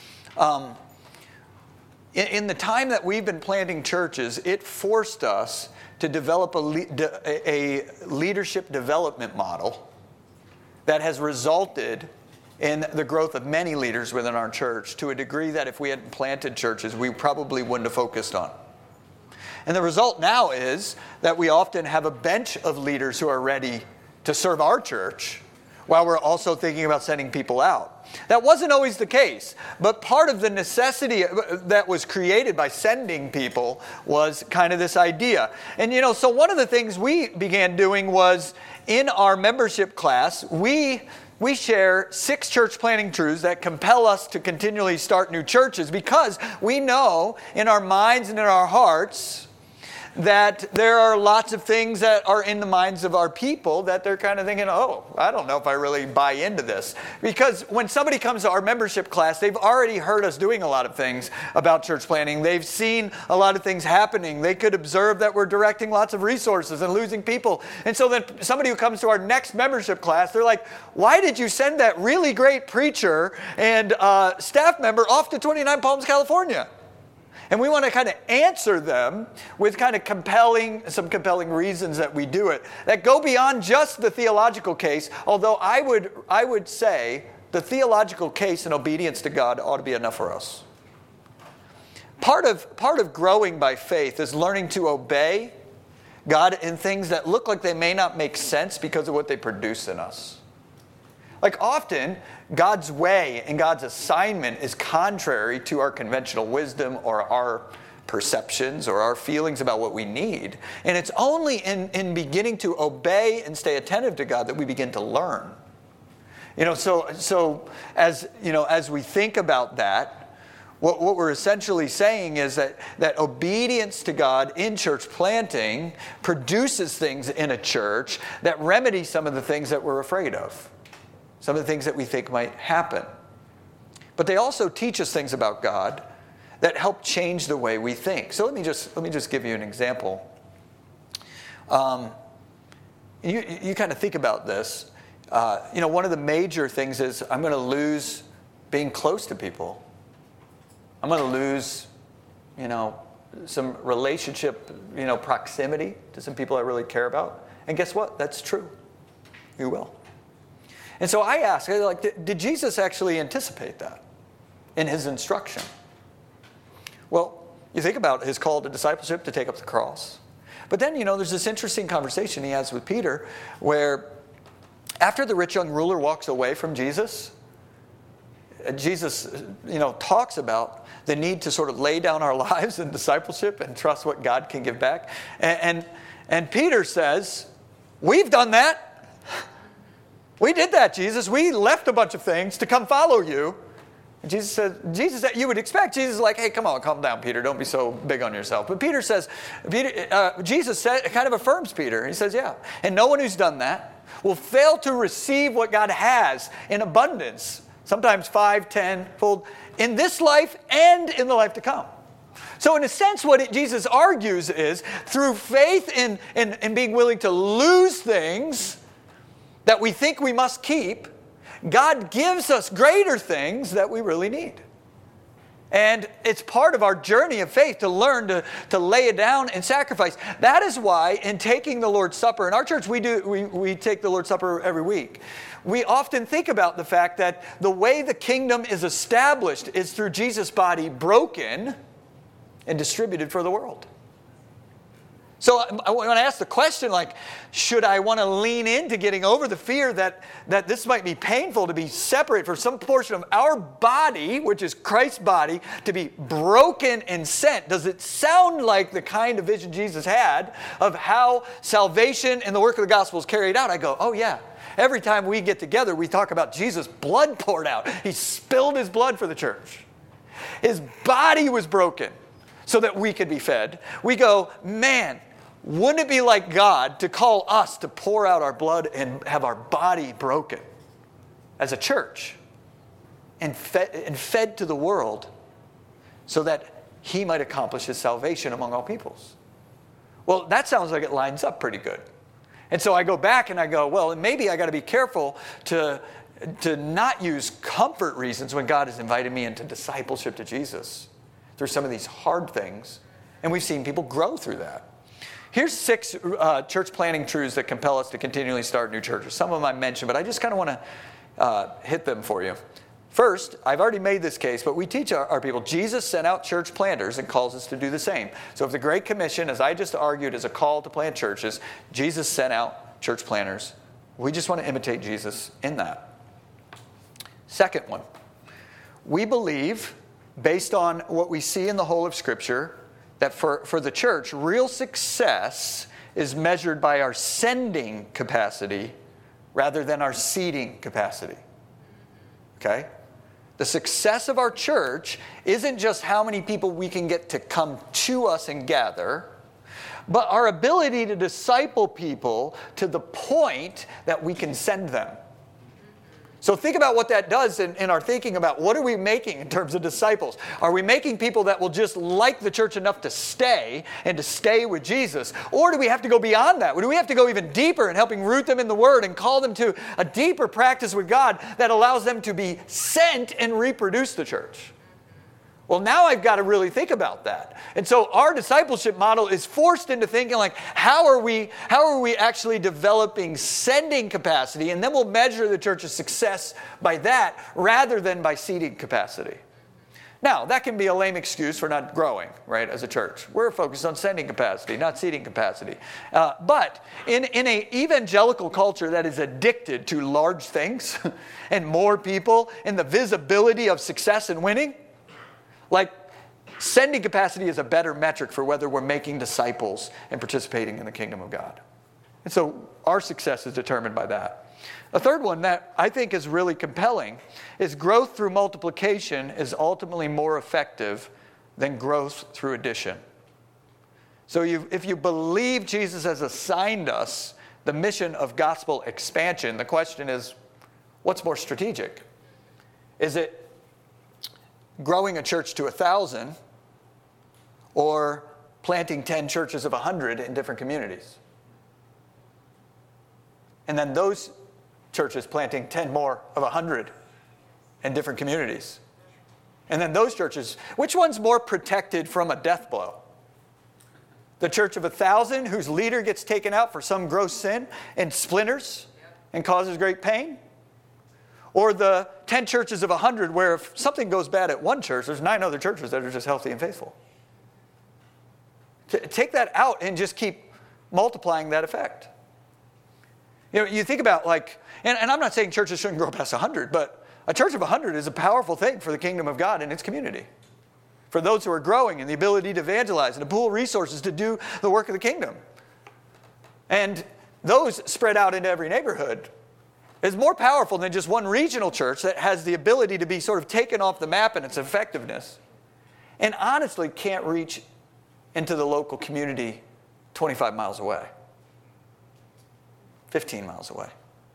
in the time that we've been planting churches, it forced us to develop a leadership development model that has resulted in the growth of many leaders within our church to a degree that if we hadn't planted churches, we probably wouldn't have focused on. And the result now is that we often have a bench of leaders who are ready to serve our church while we're also thinking about sending people out. That wasn't always the case, but part of the necessity that was created by sending people was kind of this idea. And you know, so one of the things we began doing was in our membership class, we share 6 church planting truths that compel us to continually start new churches, because we know in our minds and in our hearts that there are lots of things that are in the minds of our people that they're kind of thinking, oh, I don't know if I really buy into this. Because when somebody comes to our membership class, they've already heard us doing a lot of things about church planting. They've seen a lot of things happening. They could observe that we're directing lots of resources and losing people. And so then somebody who comes to our next membership class, they're like, why did you send that really great preacher and staff member off to 29 Palms, California? And we want to kind of answer them with kind of some compelling reasons that we do it that go beyond just the theological case, although I would say the theological case in obedience to God ought to be enough for us. Part of growing by faith is learning to obey God in things that look like they may not make sense because of what they produce in us. Like often, God's way and God's assignment is contrary to our conventional wisdom or our perceptions or our feelings about what we need. And it's only in beginning to obey and stay attentive to God that we begin to learn. You know, so as you know, as we think about that, what we're essentially saying is that obedience to God in church planting produces things in a church that remedy some of the things that we're afraid of. Some of the things that we think might happen. But they also teach us things about God that help change the way we think. So let me just give you an example. You kind of think about this. You know, one of the major things is I'm going to lose being close to people. I'm going to lose, you know, some relationship, you know, proximity to some people I really care about. And guess what? That's true. You will. And so I ask, like, did Jesus actually anticipate that in his instruction? Well, you think about his call to discipleship to take up the cross. But then, you know, there's this interesting conversation he has with Peter where after the rich young ruler walks away from Jesus, Jesus, you know, talks about the need to sort of lay down our lives in discipleship and trust what God can give back. And Peter says, we've done that. We did that, Jesus. We left a bunch of things to come follow you. And Jesus said, you would expect. Jesus is like, hey, come on, calm down, Peter. Don't be so big on yourself. But Jesus kind of affirms Peter. He says, yeah. And no one who's done that will fail to receive what God has in abundance, sometimes 5, 10-fold, in this life and in the life to come. So in a sense, what Jesus argues is through faith in being willing to lose things that we think we must keep, God gives us greater things that we really need. And it's part of our journey of faith to learn to lay it down and sacrifice. That is why in taking the Lord's Supper, in our church we take the Lord's Supper every week. We often think about the fact that the way the kingdom is established is through Jesus' body broken and distributed for the world. So I want to ask the question, like, should I want to lean into getting over the fear that this might be painful to be separate for some portion of our body, which is Christ's body, to be broken and sent? Does it sound like the kind of vision Jesus had of how salvation and the work of the gospel is carried out? I go, oh yeah. Every time we get together, we talk about Jesus' blood poured out. He spilled his blood for the church. His body was broken so that we could be fed. We go, man, wouldn't it be like God to call us to pour out our blood and have our body broken as a church and fed to the world so that he might accomplish his salvation among all peoples? Well, that sounds like it lines up pretty good. And so I go back and I go, well, maybe I got to be careful to not use comfort reasons when God has invited me into discipleship to Jesus through some of these hard things. And we've seen people grow through that. Here's 6 church planting truths that compel us to continually start new churches. Some of them I mentioned, but I just kind of want to hit them for you. First, I've already made this case, but we teach our people, Jesus sent out church planters and calls us to do the same. So if the Great Commission, as I just argued, is a call to plant churches, Jesus sent out church planters. We just want to imitate Jesus in that. Second one, we believe, based on what we see in the whole of Scripture, that for the church, real success is measured by our sending capacity rather than our seeding capacity. Okay? The success of our church isn't just how many people we can get to come to us and gather, but our ability to disciple people to the point that we can send them. So think about what that does in our thinking about what are we making in terms of disciples. Are we making people that will just like the church enough to stay and to stay with Jesus? Or do we have to go beyond that? Do we have to go even deeper in helping root them in the Word and call them to a deeper practice with God that allows them to be sent and reproduce the church? Well, now I've got to really think about that. And so our discipleship model is forced into thinking like, how are we actually developing sending capacity? And then we'll measure the church's success by that rather than by seeding capacity. Now, that can be a lame excuse for not growing, right, as a church. We're focused on sending capacity, not seeding capacity. But in an evangelical culture that is addicted to large things and more people and the visibility of success and winning, like, sending capacity is a better metric for whether we're making disciples and participating in the kingdom of God. And so our success is determined by that. A third one that I think is really compelling is growth through multiplication is ultimately more effective than growth through addition. So if you believe Jesus has assigned us the mission of gospel expansion, the question is, what's more strategic? Is it growing a church to 1,000 or planting 10 churches of 100 in different communities? And then those churches planting 10 more of 100 in different communities. And then those churches, which one's more protected from a death blow? The church of 1,000 whose leader gets taken out for some gross sin and splinters and causes great pain? Or the 10 churches of 100 where if something goes bad at one church, there's 9 other churches that are just healthy and faithful. Take that out and just keep multiplying that effect. You know, you think about like, and I'm not saying churches shouldn't grow past 100, but a church of 100 is a powerful thing for the kingdom of God and its community. For those who are growing and the ability to evangelize and to pool resources to do the work of the kingdom. And those spread out into every neighborhood is more powerful than just one regional church that has the ability to be sort of taken off the map in its effectiveness and honestly can't reach into the local community 25 miles away, 15 miles away.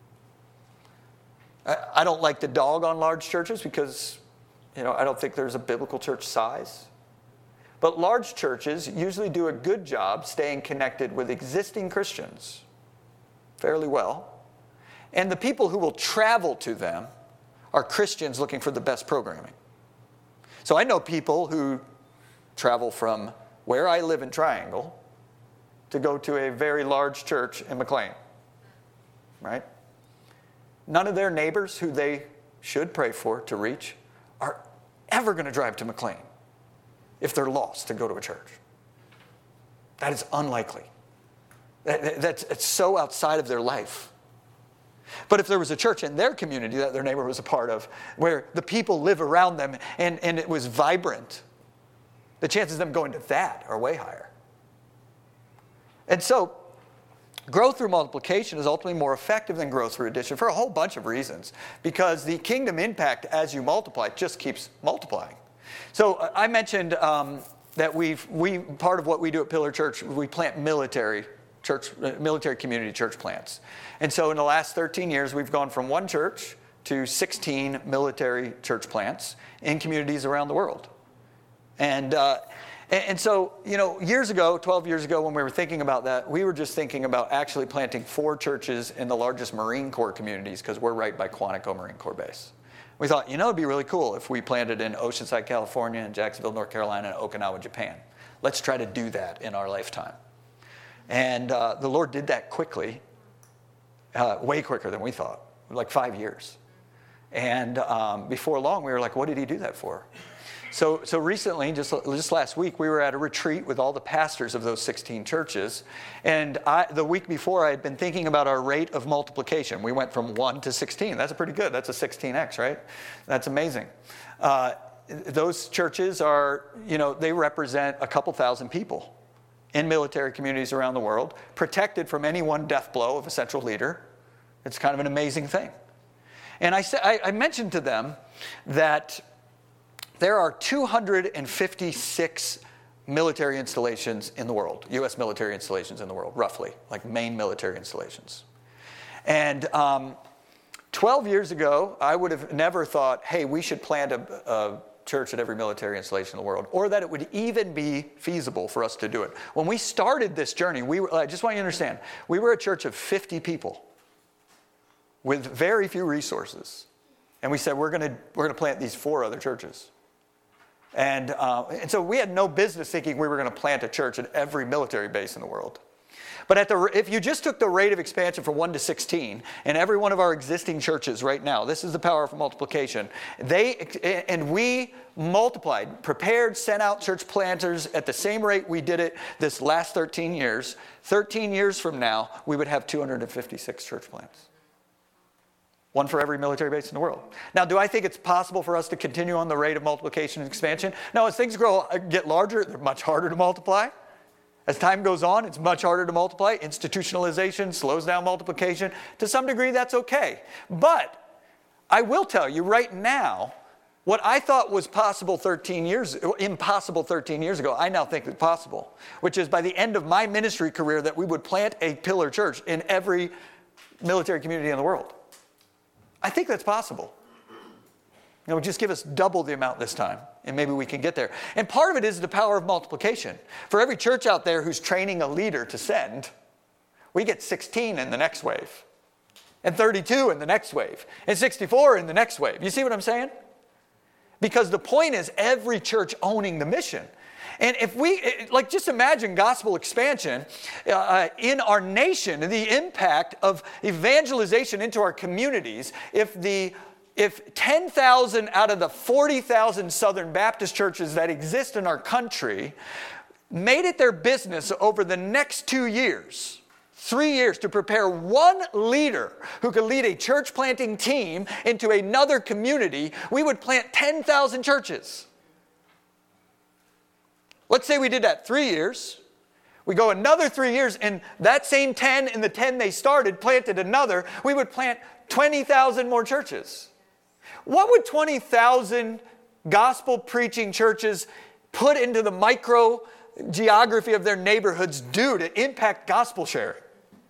I don't like to dog on large churches because, I don't think there's a biblical church size. But large churches usually do a good job staying connected with existing Christians fairly well. And the people who will travel to them are Christians looking for the best programming. So I know people who travel from where I live in Triangle to go to a very large church in McLean, right? None of their neighbors who they should pray for to reach are ever going to drive to McLean if they're lost to go to a church. That is unlikely. It's so outside of their life. But if there was a church in their community that their neighbor was a part of, where the people live around them and it was vibrant, the chances of them going to that are way higher. And so, growth through multiplication is ultimately more effective than growth through addition for a whole bunch of reasons. Because the kingdom impact as you multiply just keeps multiplying. So I mentioned that we part of what we do at Pillar Church, we plant military community church plants. And so in the last 13 years, we've gone from one church to 16 military church plants in communities around the world. And so, years ago, 12 years ago, when we were thinking about that, we were just thinking about actually planting 4 churches in the largest Marine Corps communities because we're right by Quantico Marine Corps Base. We thought, it'd be really cool if we planted in Oceanside, California, and Jacksonville, North Carolina, and Okinawa, Japan. Let's try to do that in our lifetime. And the Lord did that quickly, way quicker than we thought, like 5 years. And before long, we were like, what did he do that for? So recently, just last week, we were at a retreat with all the pastors of those 16 churches. And the week before, I had been thinking about our rate of multiplication. We went from 1 to 16. That's pretty good. That's a 16x, right? That's amazing. Those churches are, they represent a couple thousand people in military communities around the world, protected from any one death blow of a central leader. It's kind of an amazing thing. And I mentioned to them that there are 256 military installations in the world, U.S. military installations in the world, roughly, like main military installations. And 12 years ago, I would have never thought, hey, we should plant a church at every military installation in the world, or that it would even be feasible for us to do it. When we started this journey, I just want you to understand, we were a church of 50 people with very few resources. And we said, we're going to plant these 4 other churches. And so we had no business thinking we were going to plant a church at every military base in the world. But if you just took the rate of expansion from 1 to 16, and every one of our existing churches right now, this is the power of multiplication, we multiplied, prepared, sent out church planters at the same rate we did it this last 13 years. 13 years from now, we would have 256 church plants. 1 for every military base in the world. Now, do I think it's possible for us to continue on the rate of multiplication and expansion? No, as things get larger, they're much harder to multiply. As time goes on, it's much harder to multiply. Institutionalization slows down multiplication. To some degree, that's okay. But I will tell you right now, what I thought was impossible 13 years ago, I now think is possible, which is by the end of my ministry career that we would plant a Pillar Church in every military community in the world. I think that's possible. Just give us double the amount this time, and maybe we can get there. And part of it is the power of multiplication. For every church out there who's training a leader to send, we get 16 in the next wave, and 32 in the next wave, and 64 in the next wave. You see what I'm saying? Because the point is every church owning the mission. And if just imagine gospel expansion in our nation, the impact of evangelization into our communities, if 10,000 out of the 40,000 Southern Baptist churches that exist in our country made it their business over the next 2 years, 3 years, to prepare one leader who could lead a church planting team into another community, we would plant 10,000 churches. Let's say we did that 3 years. We go another 3 years, and that same 10 and the 10 they started planted another. We would plant 20,000 more churches. What would 20,000 gospel-preaching churches put into the micro geography of their neighborhoods do to impact gospel sharing?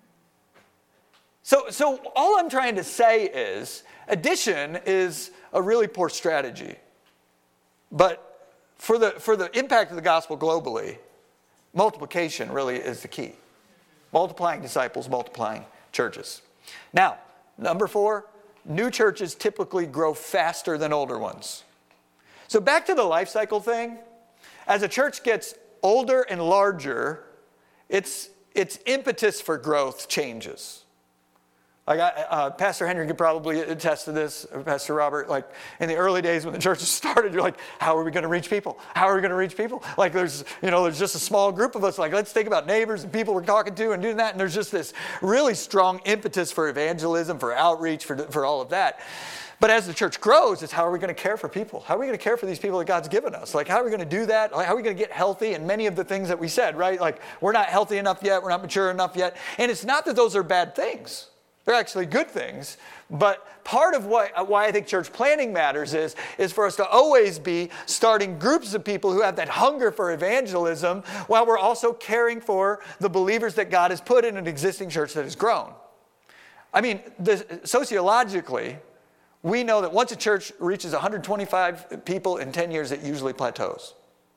So all I'm trying to say is addition is a really poor strategy. But for the impact of the gospel globally, multiplication really is the key. Multiplying disciples, multiplying churches. Now, number 4, new churches typically grow faster than older ones. So back to the life cycle thing. As a church gets older and larger, its impetus for growth changes. Pastor Henry could probably attest to this, or Pastor Robert. Like in the early days when the church started, you're like, how are we going to reach people? How are we going to reach people? Like there's just a small group of us. Like let's think about neighbors and people we're talking to and doing that. And there's just this really strong impetus for evangelism, for outreach, for all of that. But as the church grows, it's how are we going to care for people? How are we going to care for these people that God's given us? Like, how are we going to do that? Like, how are we going to get healthy? And many of the things that we said, right? Like, we're not healthy enough yet. We're not mature enough yet. And it's not that those are bad things. They're actually good things. But part of why I think church planning matters is for us to always be starting groups of people who have that hunger for evangelism while we're also caring for the believers that God has put in an existing church that has grown. I mean, sociologically, we know that once a church reaches 125 people in 10 years, it usually plateaus.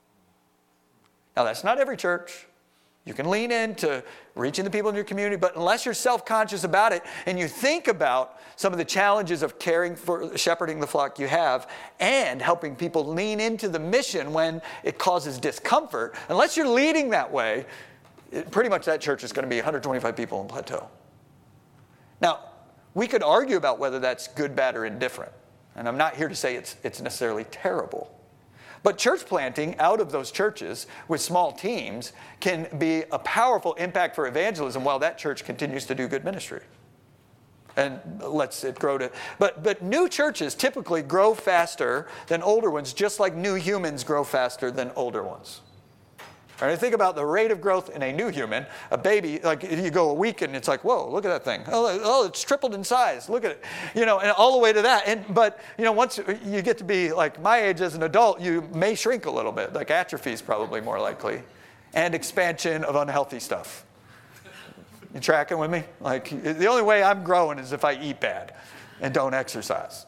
Now, that's not every church. You can lean into reaching the people in your community, but unless you're self-conscious about it and you think about some of the challenges of caring for shepherding the flock you have and helping people lean into the mission when it causes discomfort, unless you're leading that way, pretty much that church is going to be 125 people in plateau. Now, we could argue about whether that's good, bad, or indifferent. And I'm not here to say it's necessarily terrible. But church planting out of those churches with small teams can be a powerful impact for evangelism while that church continues to do good ministry. And lets it grow to... But new churches typically grow faster than older ones, just like new humans grow faster than older ones. All right, think about the rate of growth in a new human. A baby, like you go a week and it's like, whoa, look at that thing. Oh, it's tripled in size. Look at it. And all the way to that. But once you get to be like my age as an adult, you may shrink a little bit. Like atrophy is probably more likely. And expansion of unhealthy stuff. You tracking with me? Like the only way I'm growing is if I eat bad and don't exercise.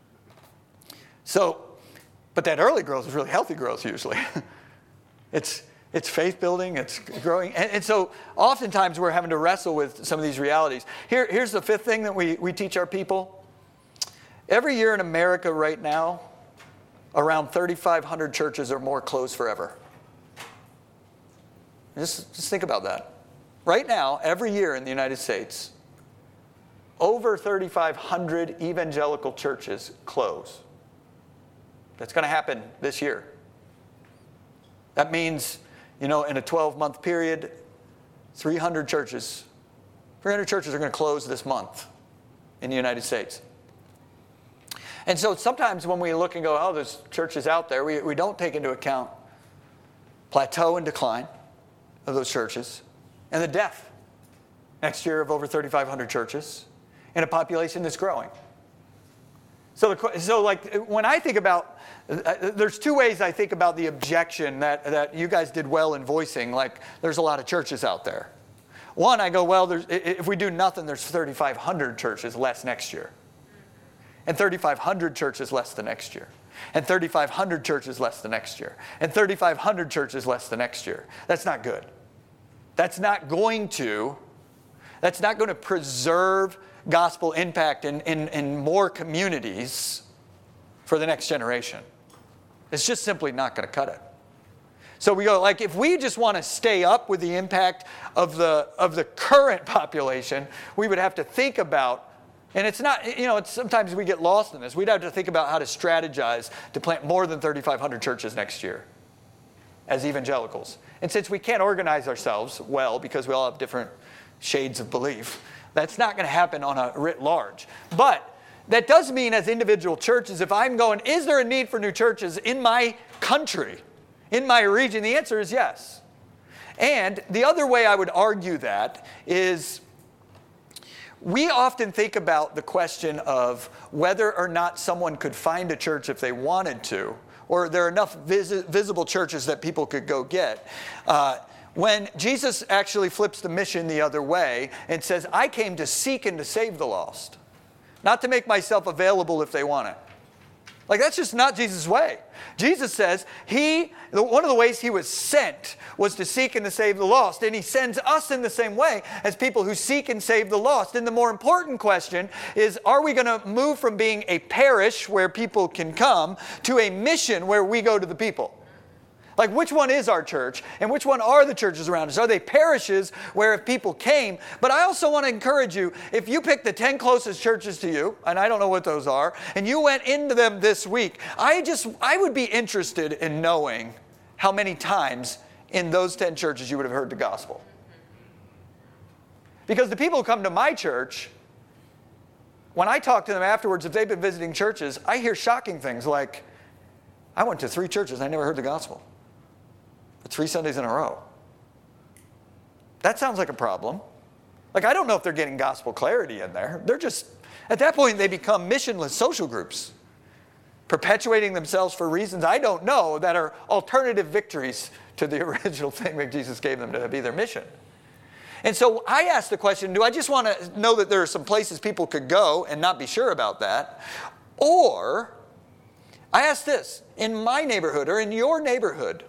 So, but that early growth is really healthy growth usually. It's faith building, it's growing. And so oftentimes we're having to wrestle with some of these realities. Here's the fifth thing that we teach our people. Every year in America right now, around 3,500 churches or more close forever. Just think about that. Right now, every year in the United States, over 3,500 evangelical churches close. That's going to happen this year. That means... in a 12-month period, 300 churches are going to close this month in the United States. And so sometimes when we look and go, oh, there's churches out there, we don't take into account plateau and decline of those churches and the death next year of over 3,500 churches in a population that's growing. So when I think about, there's two ways I think about the objection that you guys did well in voicing, like there's a lot of churches out there. One, I go, well, if we do nothing, there's 3,500 churches less next year. And 3,500 churches less the next year. And 3,500 churches less the next year. And 3,500 churches less the next year. That's not good. That's not going to preserve gospel impact in more communities for the next generation. It's just simply not going to cut it. So we go, like, if we just want to stay up with the impact of the current population, we would have to think about, and it's not, sometimes we get lost in this. We'd have to think about how to strategize to plant more than 3,500 churches next year as evangelicals. And since we can't organize ourselves well because we all have different shades of belief, that's not going to happen on a writ large. But that does mean as individual churches, if I'm going, is there a need for new churches in my country, in my region? The answer is yes. And the other way I would argue that is we often think about the question of whether or not someone could find a church if they wanted to, or there are enough visible churches that people could go get. When Jesus actually flips the mission the other way and says, I came to seek and to save the lost, not to make myself available if they want it. Like, that's just not Jesus' way. Jesus says one of the ways he was sent was to seek and to save the lost. And he sends us in the same way as people who seek and save the lost. And the more important question is, are we going to move from being a parish where people can come to a mission where we go to the people? Like, which one is our church, and which one are the churches around us? Are they parishes where if people came? But I also want to encourage you, if you pick the 10 closest churches to you, and I don't know what those are, and you went into them this week, I would be interested in knowing how many times in those 10 churches you would have heard the gospel. Because the people who come to my church, when I talk to them afterwards, if they've been visiting churches, I hear shocking things like, I went to 3 churches and I never heard the gospel. 3 Sundays in a row. That sounds like a problem. Like, I don't know if they're getting gospel clarity in there. They're just, at that point, they become missionless social groups, perpetuating themselves for reasons I don't know that are alternative victories to the original thing that Jesus gave them to be their mission. And so I asked the question, do I just want to know that there are some places people could go and not be sure about that? Or, I asked this, in my neighborhood or in your neighborhood,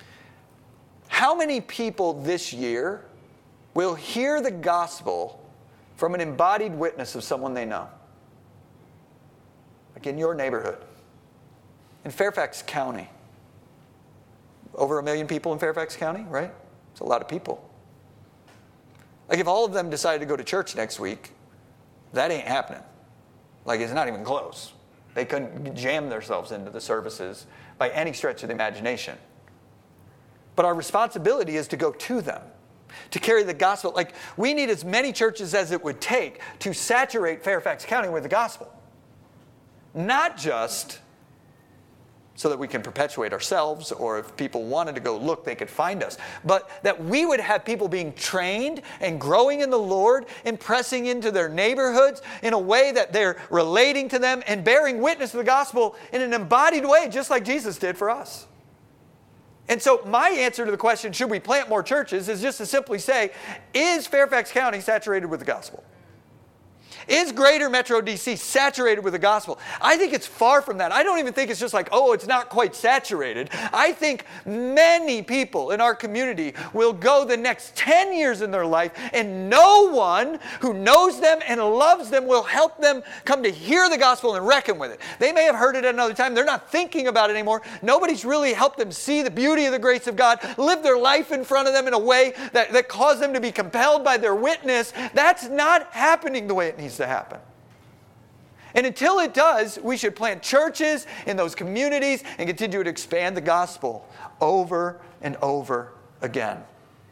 how many people this year will hear the gospel from an embodied witness of someone they know? Like in your neighborhood. In Fairfax County. Over 1 million people in Fairfax County, right? It's a lot of people. Like if all of them decided to go to church next week, that ain't happening. Like it's not even close. They couldn't jam themselves into the services by any stretch of the imagination. But our responsibility is to go to them, to carry the gospel. Like, we need as many churches as it would take to saturate Fairfax County with the gospel. Not just so that we can perpetuate ourselves, or if people wanted to go look, they could find us. But that we would have people being trained and growing in the Lord and pressing into their neighborhoods in a way that they're relating to them and bearing witness to the gospel in an embodied way, just like Jesus did for us. And so my answer to the question, should we plant more churches, is just to simply say, is Fairfax County saturated with the gospel? Is Greater Metro DC saturated with the gospel? I think it's far from that. I don't even think it's just like, oh, it's not quite saturated. I think many people in our community will go the next 10 years in their life, and no one who knows them and loves them will help them come to hear the gospel and reckon with it. They may have heard it at another time. They're not thinking about it anymore. Nobody's really helped them see the beauty of the grace of God, live their life in front of them in a way that caused them to be compelled by their witness. That's not happening the way it needs to happen. And until it does, we should plant churches in those communities and continue to expand the gospel over and over again.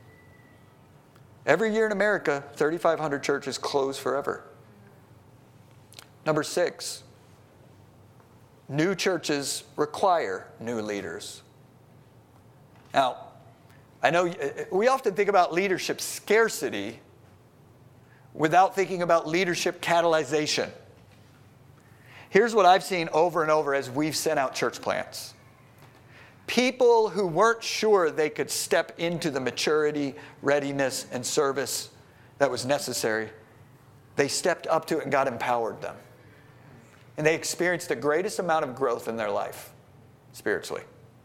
Every year in America, 3,500 churches close forever. Number 6, new churches require new leaders. Now, I know we often think about leadership scarcity without thinking about leadership catalyzation. Here's what I've seen over and over as we've sent out church plants. People who weren't sure they could step into the maturity, readiness, and service that was necessary, they stepped up to it and God empowered them. And they experienced the greatest amount of growth in their life, spiritually.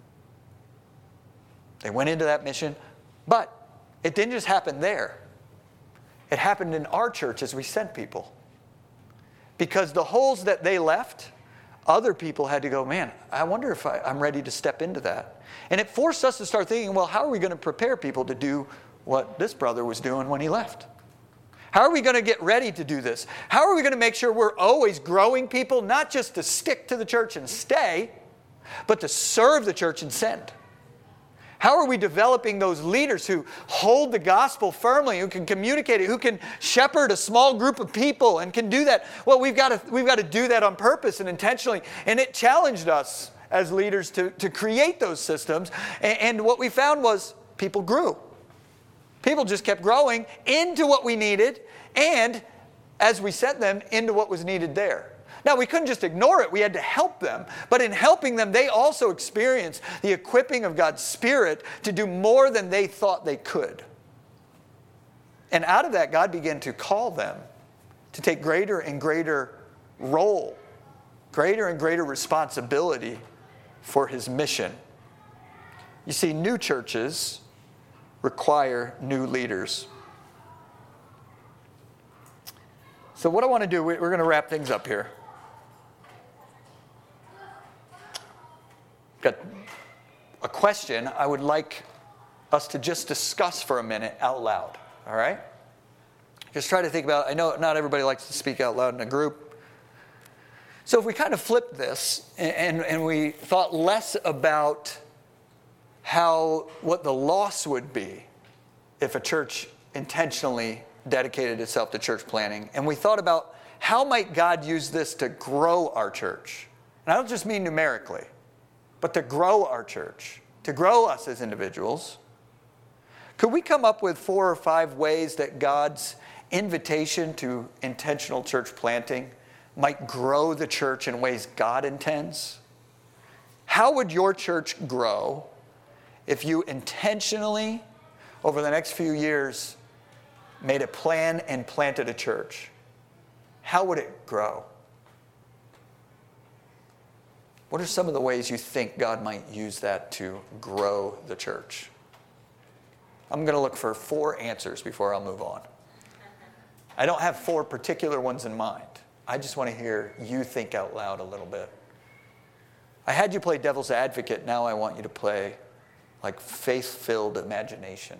They went into that mission, but it didn't just happen there. It happened in our church as we sent people. Because the holes that they left, other people had to go, man, I wonder if I'm ready to step into that. And it forced us to start thinking, well, how are we going to prepare people to do what this brother was doing when he left? How are we going to get ready to do this? How are we going to make sure we're always growing people, not just to stick to the church and stay, but to serve the church and send? How are we developing those leaders who hold the gospel firmly, who can communicate it, who can shepherd a small group of people and can do that? Well, we've got to do that on purpose and intentionally. And it challenged us as leaders to create those systems. And what we found was people grew. People just kept growing into what we needed, and as we sent them, into what was needed there. Now, we couldn't just ignore it. We had to help them. But in helping them, they also experienced the equipping of God's Spirit to do more than they thought they could. And out of that, God began to call them to take greater and greater role greater and greater responsibility for his mission. You see, new churches require new leaders. So what I want to do, we're going to wrap things up here. Got a question I would like us to just discuss for a minute out loud, all right? Just try to think about, I know not everybody likes to speak out loud in a group. So if we kind of flipped this and we thought less about what the loss would be if a church intentionally dedicated itself to church planting, and we thought about how might God use this to grow our church. And I don't just mean numerically, but to grow our church, to grow us as individuals. Could we come up with 4 or 5 ways that God's invitation to intentional church planting might grow the church in ways God intends? How would your church grow if you intentionally, over the next few years, made a plan and planted a church? How would it grow? What are some of the ways you think God might use that to grow the church? I'm going to look for 4 answers before I'll move on. I don't have 4 particular ones in mind. I just want to hear you think out loud a little bit. I had you play devil's advocate. Now I want you to play like faith-filled imagination.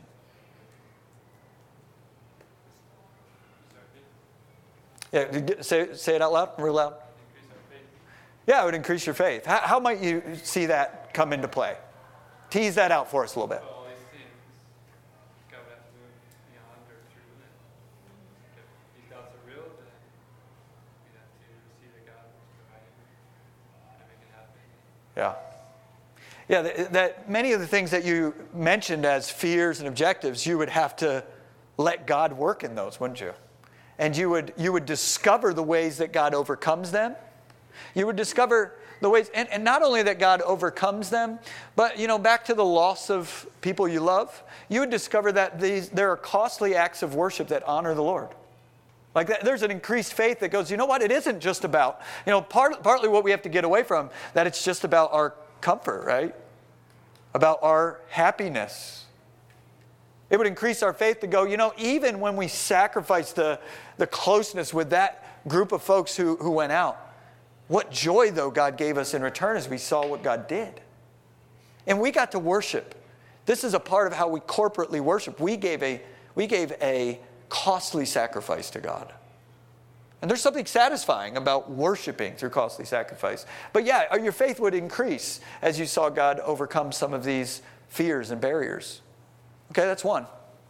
Yeah, say it out loud, real loud. Yeah, it would increase your faith. How might you see that come into play? Tease that out for us a little bit. All these things, God would have to move beyond or through them. If these doubts are real, then we'd have to see that God was providing and make it happen. Yeah. Yeah, that many of the things that you mentioned as fears and objectives, you would have to let God work in those, wouldn't you? And you would discover the ways that God overcomes them. You would discover the ways, and not only that God overcomes them, but, back to the loss of people you love, you would discover that there are costly acts of worship that honor the Lord. Like that, there's an increased faith that goes, you know what, it isn't just about, partly what we have to get away from, that it's just about our comfort, right? About our happiness. It would increase our faith to go, even when we sacrifice the closeness with that group of folks who went out, what joy, though, God gave us in return as we saw what God did. And we got to worship. This is a part of how we corporately worship. We gave a costly sacrifice to God. And there's something satisfying about worshiping through costly sacrifice. But yeah, your faith would increase as you saw God overcome some of these fears and barriers. Okay, that's one.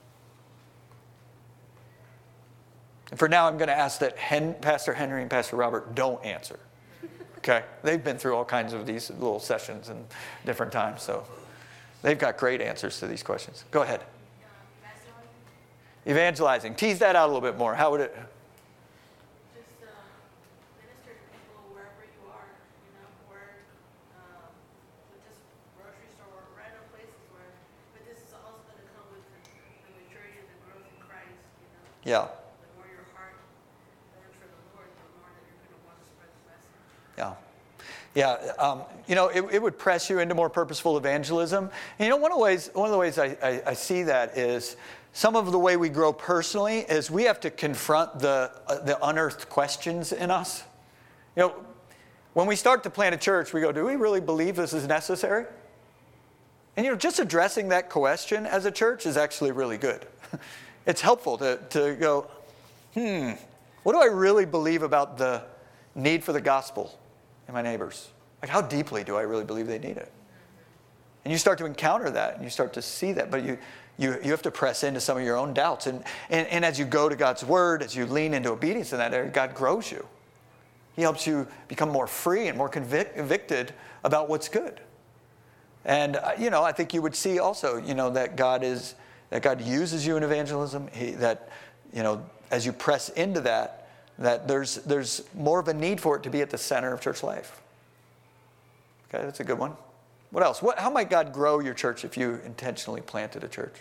And for now, I'm going to ask that Pastor Henry and Pastor Robert don't answer. Okay? They've been through all kinds of these little sessions and different times, so they've got great answers to these questions. Go ahead. Evangelizing. Tease that out a little bit more. How would it... Just minister to people wherever you are, where, just grocery store or random places where, but this is also going to come with the maturity and the growth in Christ, Yeah. The more your heart burns for the Lord, the more that you're going to want to spread the message. Yeah. Yeah, it would press you into more purposeful evangelism. And one of the ways I see that is some of the way we grow personally is we have to confront the unearthed questions in us. When we start to plant a church, we go, do we really believe this is necessary? And just addressing that question as a church is actually really good. It's helpful to go, what do I really believe about the need for the gospel in my neighbors? Like, how deeply do I really believe they need it? And you start to encounter that, and you start to see that, but you have to press into some of your own doubts. And as you go to God's word, as you lean into obedience in that area, God grows you. He helps you become more free and more convicted about what's good. And, I think you would see also, that God uses you in evangelism, as you press into that there's more of a need for it to be at the center of church life. Okay, that's a good one. What else? How might God grow your church if you intentionally planted a church?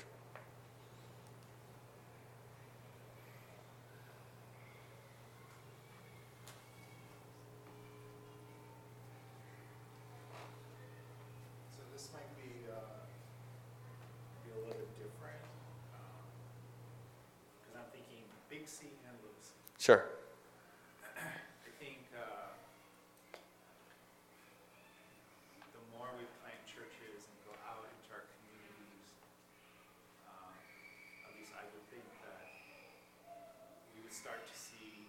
big C and little c. Sure. I think the more we plant churches and go out into our communities, at least I would think that we would start to see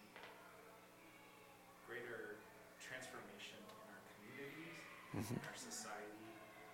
greater transformation in our communities, in our society,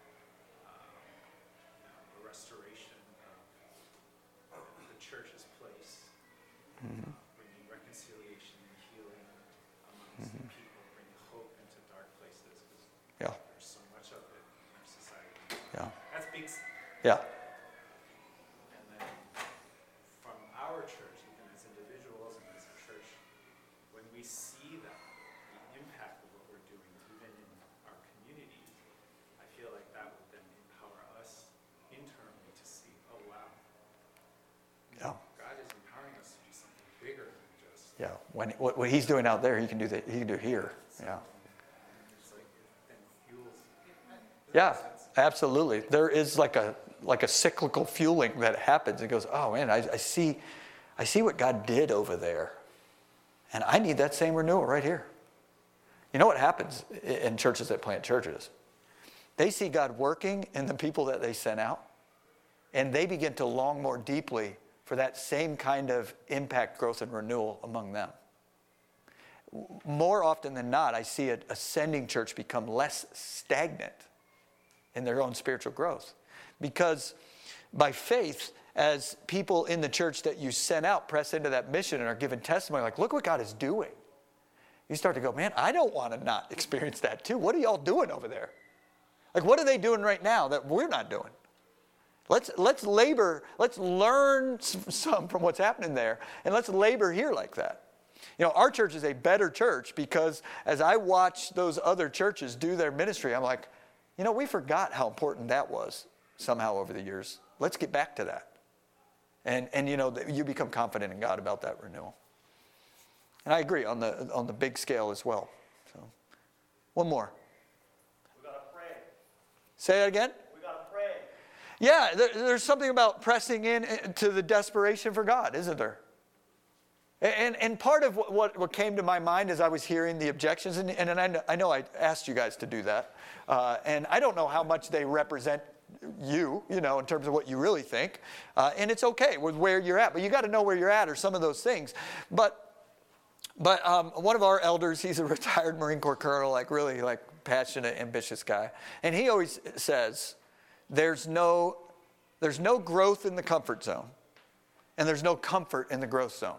a restoration of the church's place, bringing reconciliation and healing amongst the people, bringing hope into dark places, because Yeah. there's so much of it in our society. Yeah. That's big. Yeah. And then from our church, even as individuals and as a church, when we see that, the impact of what we're doing, even in our communities, I feel like that would then empower us internally to see, oh wow, Yeah. God is empowering us to do something bigger than just. Yeah. When what he's doing out there, he can do that. He can do here. Yeah. It's like it then fuels. Yeah. Absolutely. There is like a cyclical fueling that happens. It goes, oh man, I see what God did over there, and I need that same renewal right here. You know what happens in churches that plant churches? They see God working in the people that they sent out, and they begin to long more deeply for that same kind of impact, growth, and renewal among them. More often than not, I see an ascending church become less stagnant in their own spiritual growth. Because by faith, as people in the church that you sent out press into that mission and are given testimony, like, look what God is doing. You start to go, man, I don't want to not experience that too. What are y'all doing over there? Like, what are they doing right now that we're not doing? Let's labor, let's learn some from what's happening there, and let's labor here like that. You know, our church is a better church because as I watch those other churches do their ministry, I'm like, you know, we forgot how important that was somehow over the years. Let's get back to that. And you know, you become confident in God about that renewal. And I agree on the big scale as well. So, one more. We gotta pray. Say that again? We gotta pray. Yeah, there's something about pressing in to the desperation for God, isn't there? And part of what came to my mind as I was hearing the objections, and I know I asked you guys to do that, and I don't know how much they represent you know, in terms of what you really think, and it's okay with where you're at, but you got to know where you're at or some of those things. But one of our elders, he's a retired Marine Corps colonel, really passionate, ambitious guy, and he always says, there's no growth in the comfort zone, and there's no comfort in the growth zone.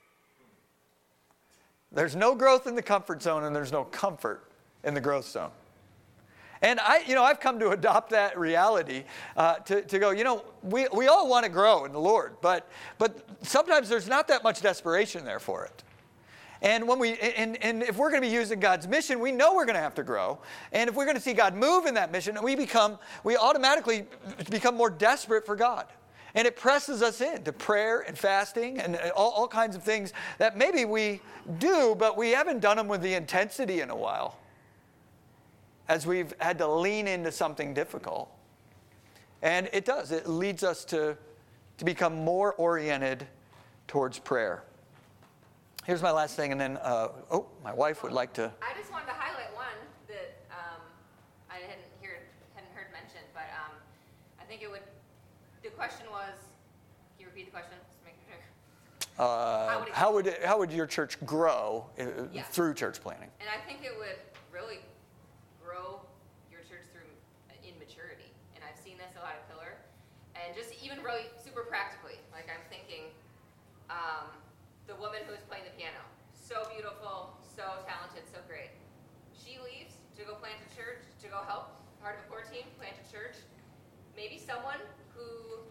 There's no growth in the comfort zone, and there's no comfort in the growth zone. And I've come to adopt that reality to go, we all want to grow in the Lord, but sometimes there's not that much desperation there for it. And and if we're going to be using God's mission, we know we're going to have to grow. And if we're going to see God move in that mission, we automatically become more desperate for God. And it presses us into prayer and fasting and all kinds of things that maybe we do, but we haven't done them with the intensity in a while, as we've had to lean into something difficult. And it does. It leads us to become more oriented towards prayer. Here's my last thing, and then, my wife would like to. I just wanted to highlight one that I hadn't heard mentioned, but I think the question was, can you repeat the question? Just making sure. How would your church grow Yeah. through church planning? And I think it would really grow your church in maturity. And I've seen this a lot at Pillar. And just even really super practically, I'm thinking, the woman who's playing the piano, so beautiful, so talented, so great. She leaves to go plant a church, to go help part of a core team plant a church. Maybe someone who,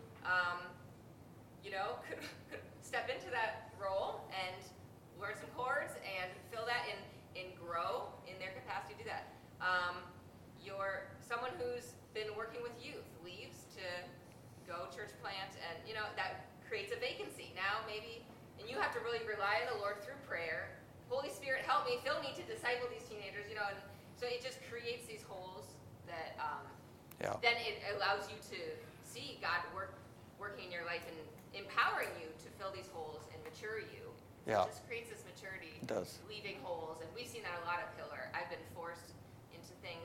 could step into that role and learn some chords and fill that and grow in their capacity to do that. Someone who's been working with youth leaves to go church plant, and that creates a vacancy. Now maybe, and you have to really rely on the Lord through prayer. Holy Spirit, help me, fill me to disciple these teenagers, and so it just creates these holes that then it allows you to see God working in your life and empowering you to fill these holes in mature you. Yeah. It just creates this maturity. It does. Leaving holes, and we've seen that a lot at Pillar. I've been forced into things.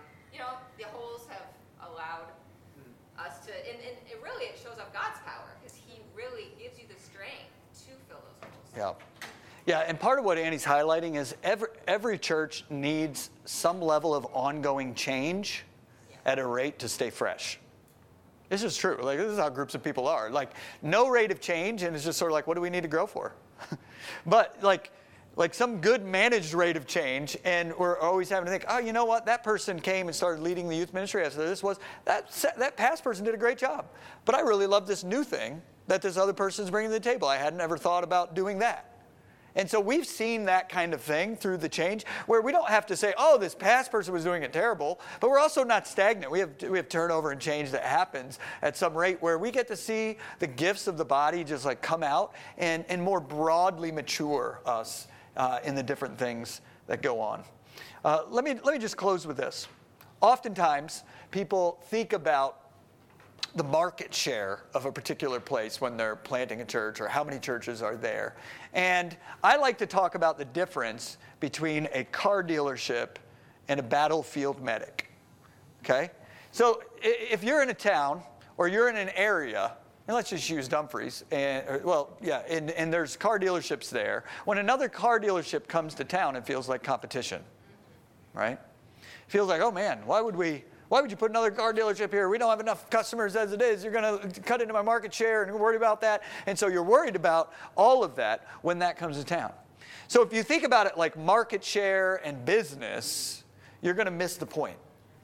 The holes have allowed us to, and it really, it shows up God's power, because he really gives you the strength to fill those holes. Yeah, and part of what Annie's highlighting is every church needs some level of ongoing change at a rate to stay fresh. This is true. Like, this is how groups of people are. Like, no rate of change, and it's just sort of like, what do we need to grow for? But like some good managed rate of change, and we're always having to think, oh, you know what? That person came and started leading the youth ministry. So that past person did a great job. But I really love this new thing that this other person's bringing to the table. I hadn't ever thought about doing that. And so we've seen that kind of thing through the change, where we don't have to say, oh, this past person was doing it terrible, but we're also not stagnant. We have turnover and change that happens at some rate, where we get to see the gifts of the body just like come out and more broadly mature us in the different things that go on. Let me just close with this. Oftentimes, people think about the market share of a particular place when they're planting a church, or how many churches are there. And I like to talk about the difference between a car dealership and a battlefield medic. Okay? So if you're in a town, or you're in an area, and let's just use Dumfries, and there's car dealerships there. When another car dealership comes to town, it feels like competition, right? It feels like, oh man, why would you put another car dealership here? We don't have enough customers as it is. You're going to cut into my market share, and you're worried about that. And so you're worried about all of that when that comes to town. So if you think about it like market share and business, you're going to miss the point.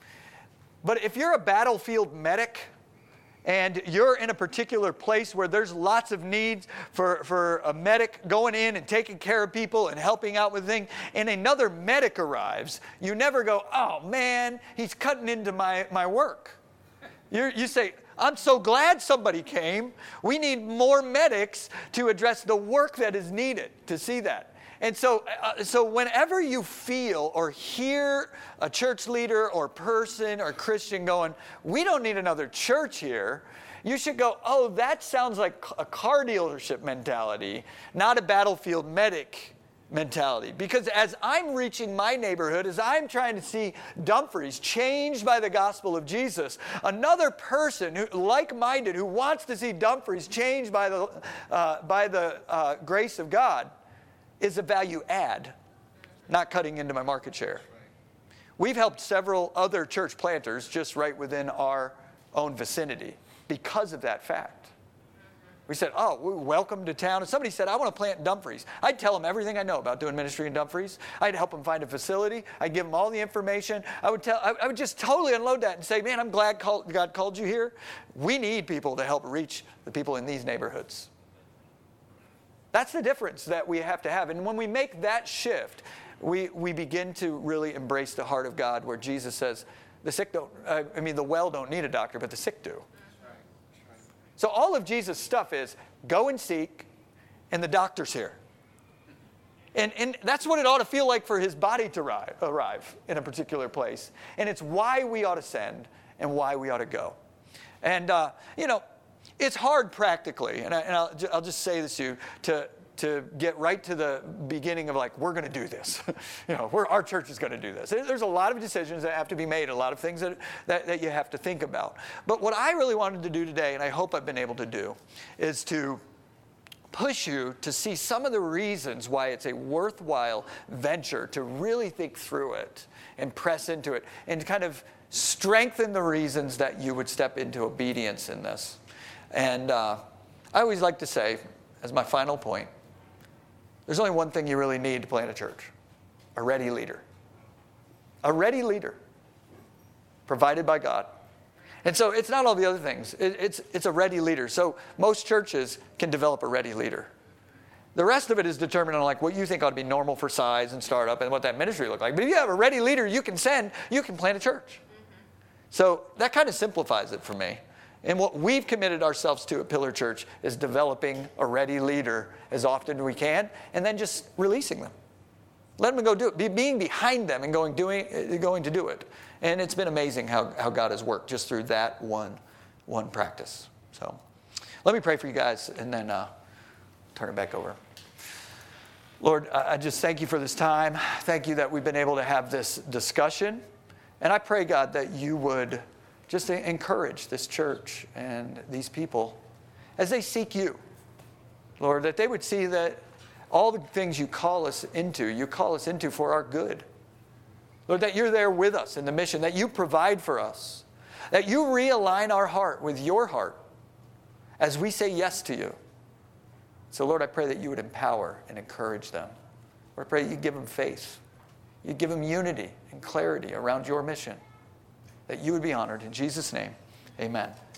But if you're a battlefield medic, and you're in a particular place where there's lots of needs for a medic going in and taking care of people and helping out with things, and another medic arrives, you never go, oh man, he's cutting into my work. You say, I'm so glad somebody came. We need more medics to address the work that is needed to see that. And so whenever you feel or hear a church leader or person or Christian going, we don't need another church here, you should go, oh, that sounds like a car dealership mentality, not a battlefield medic mentality. Because as I'm reaching my neighborhood, as I'm trying to see Dumfries changed by the gospel of Jesus, another person who like-minded who wants to see Dumfries changed by the grace of God is a value add, not cutting into my market share. We've helped several other church planters just right within our own vicinity because of that fact. We said, oh, welcome to town. And somebody said, I want to plant in Dumfries. I'd tell them everything I know about doing ministry in Dumfries. I'd help them find a facility. I'd give them all the information. I would just totally unload that and say, man, I'm glad God called you here. We need people to help reach the people in these neighborhoods. That's the difference that we have to have. And when we make that shift, we begin to really embrace the heart of God, where Jesus says, the well don't need a doctor, but the sick do. So all of Jesus' stuff is go and seek, and the doctor's here. And that's what it ought to feel like for his body to arrive in a particular place. And it's why we ought to send and why we ought to go. And, it's hard practically, and I'll just say this to you, to get right to the beginning of like, we're going to do this. Our church is going to do this. There's a lot of decisions that have to be made, a lot of things that you have to think about. But what I really wanted to do today, and I hope I've been able to do, is to push you to see some of the reasons why it's a worthwhile venture to really think through it and press into it and kind of strengthen the reasons that you would step into obedience in this. And I always like to say, as my final point, there's only one thing you really need to plant a church: a ready leader. A ready leader provided by God. And so it's not all the other things. It's a ready leader. So most churches can develop a ready leader. The rest of it is determined on like what you think ought to be normal for size and startup and what that ministry look like. But if you have a ready leader you can send, you can plant a church. So that kind of simplifies it for me. And what we've committed ourselves to at Pillar Church is developing a ready leader as often as we can, and then just releasing them. Let them go do it. Being behind them and going to do it. And it's been amazing how God has worked just through that one practice. So let me pray for you guys and then talk turn it back over. Lord, I just thank you for this time. Thank you that we've been able to have this discussion. And I pray, God, that you would just encourage this church and these people as they seek you. Lord, that they would see that all the things you call us into for our good. Lord, that you're there with us in the mission, that you provide for us, that you realign our heart with your heart as we say yes to you. So, Lord, I pray that you would empower and encourage them. Lord, I pray that you give them faith. You give them unity and clarity around your mission, that you would be honored. In Jesus' name, amen.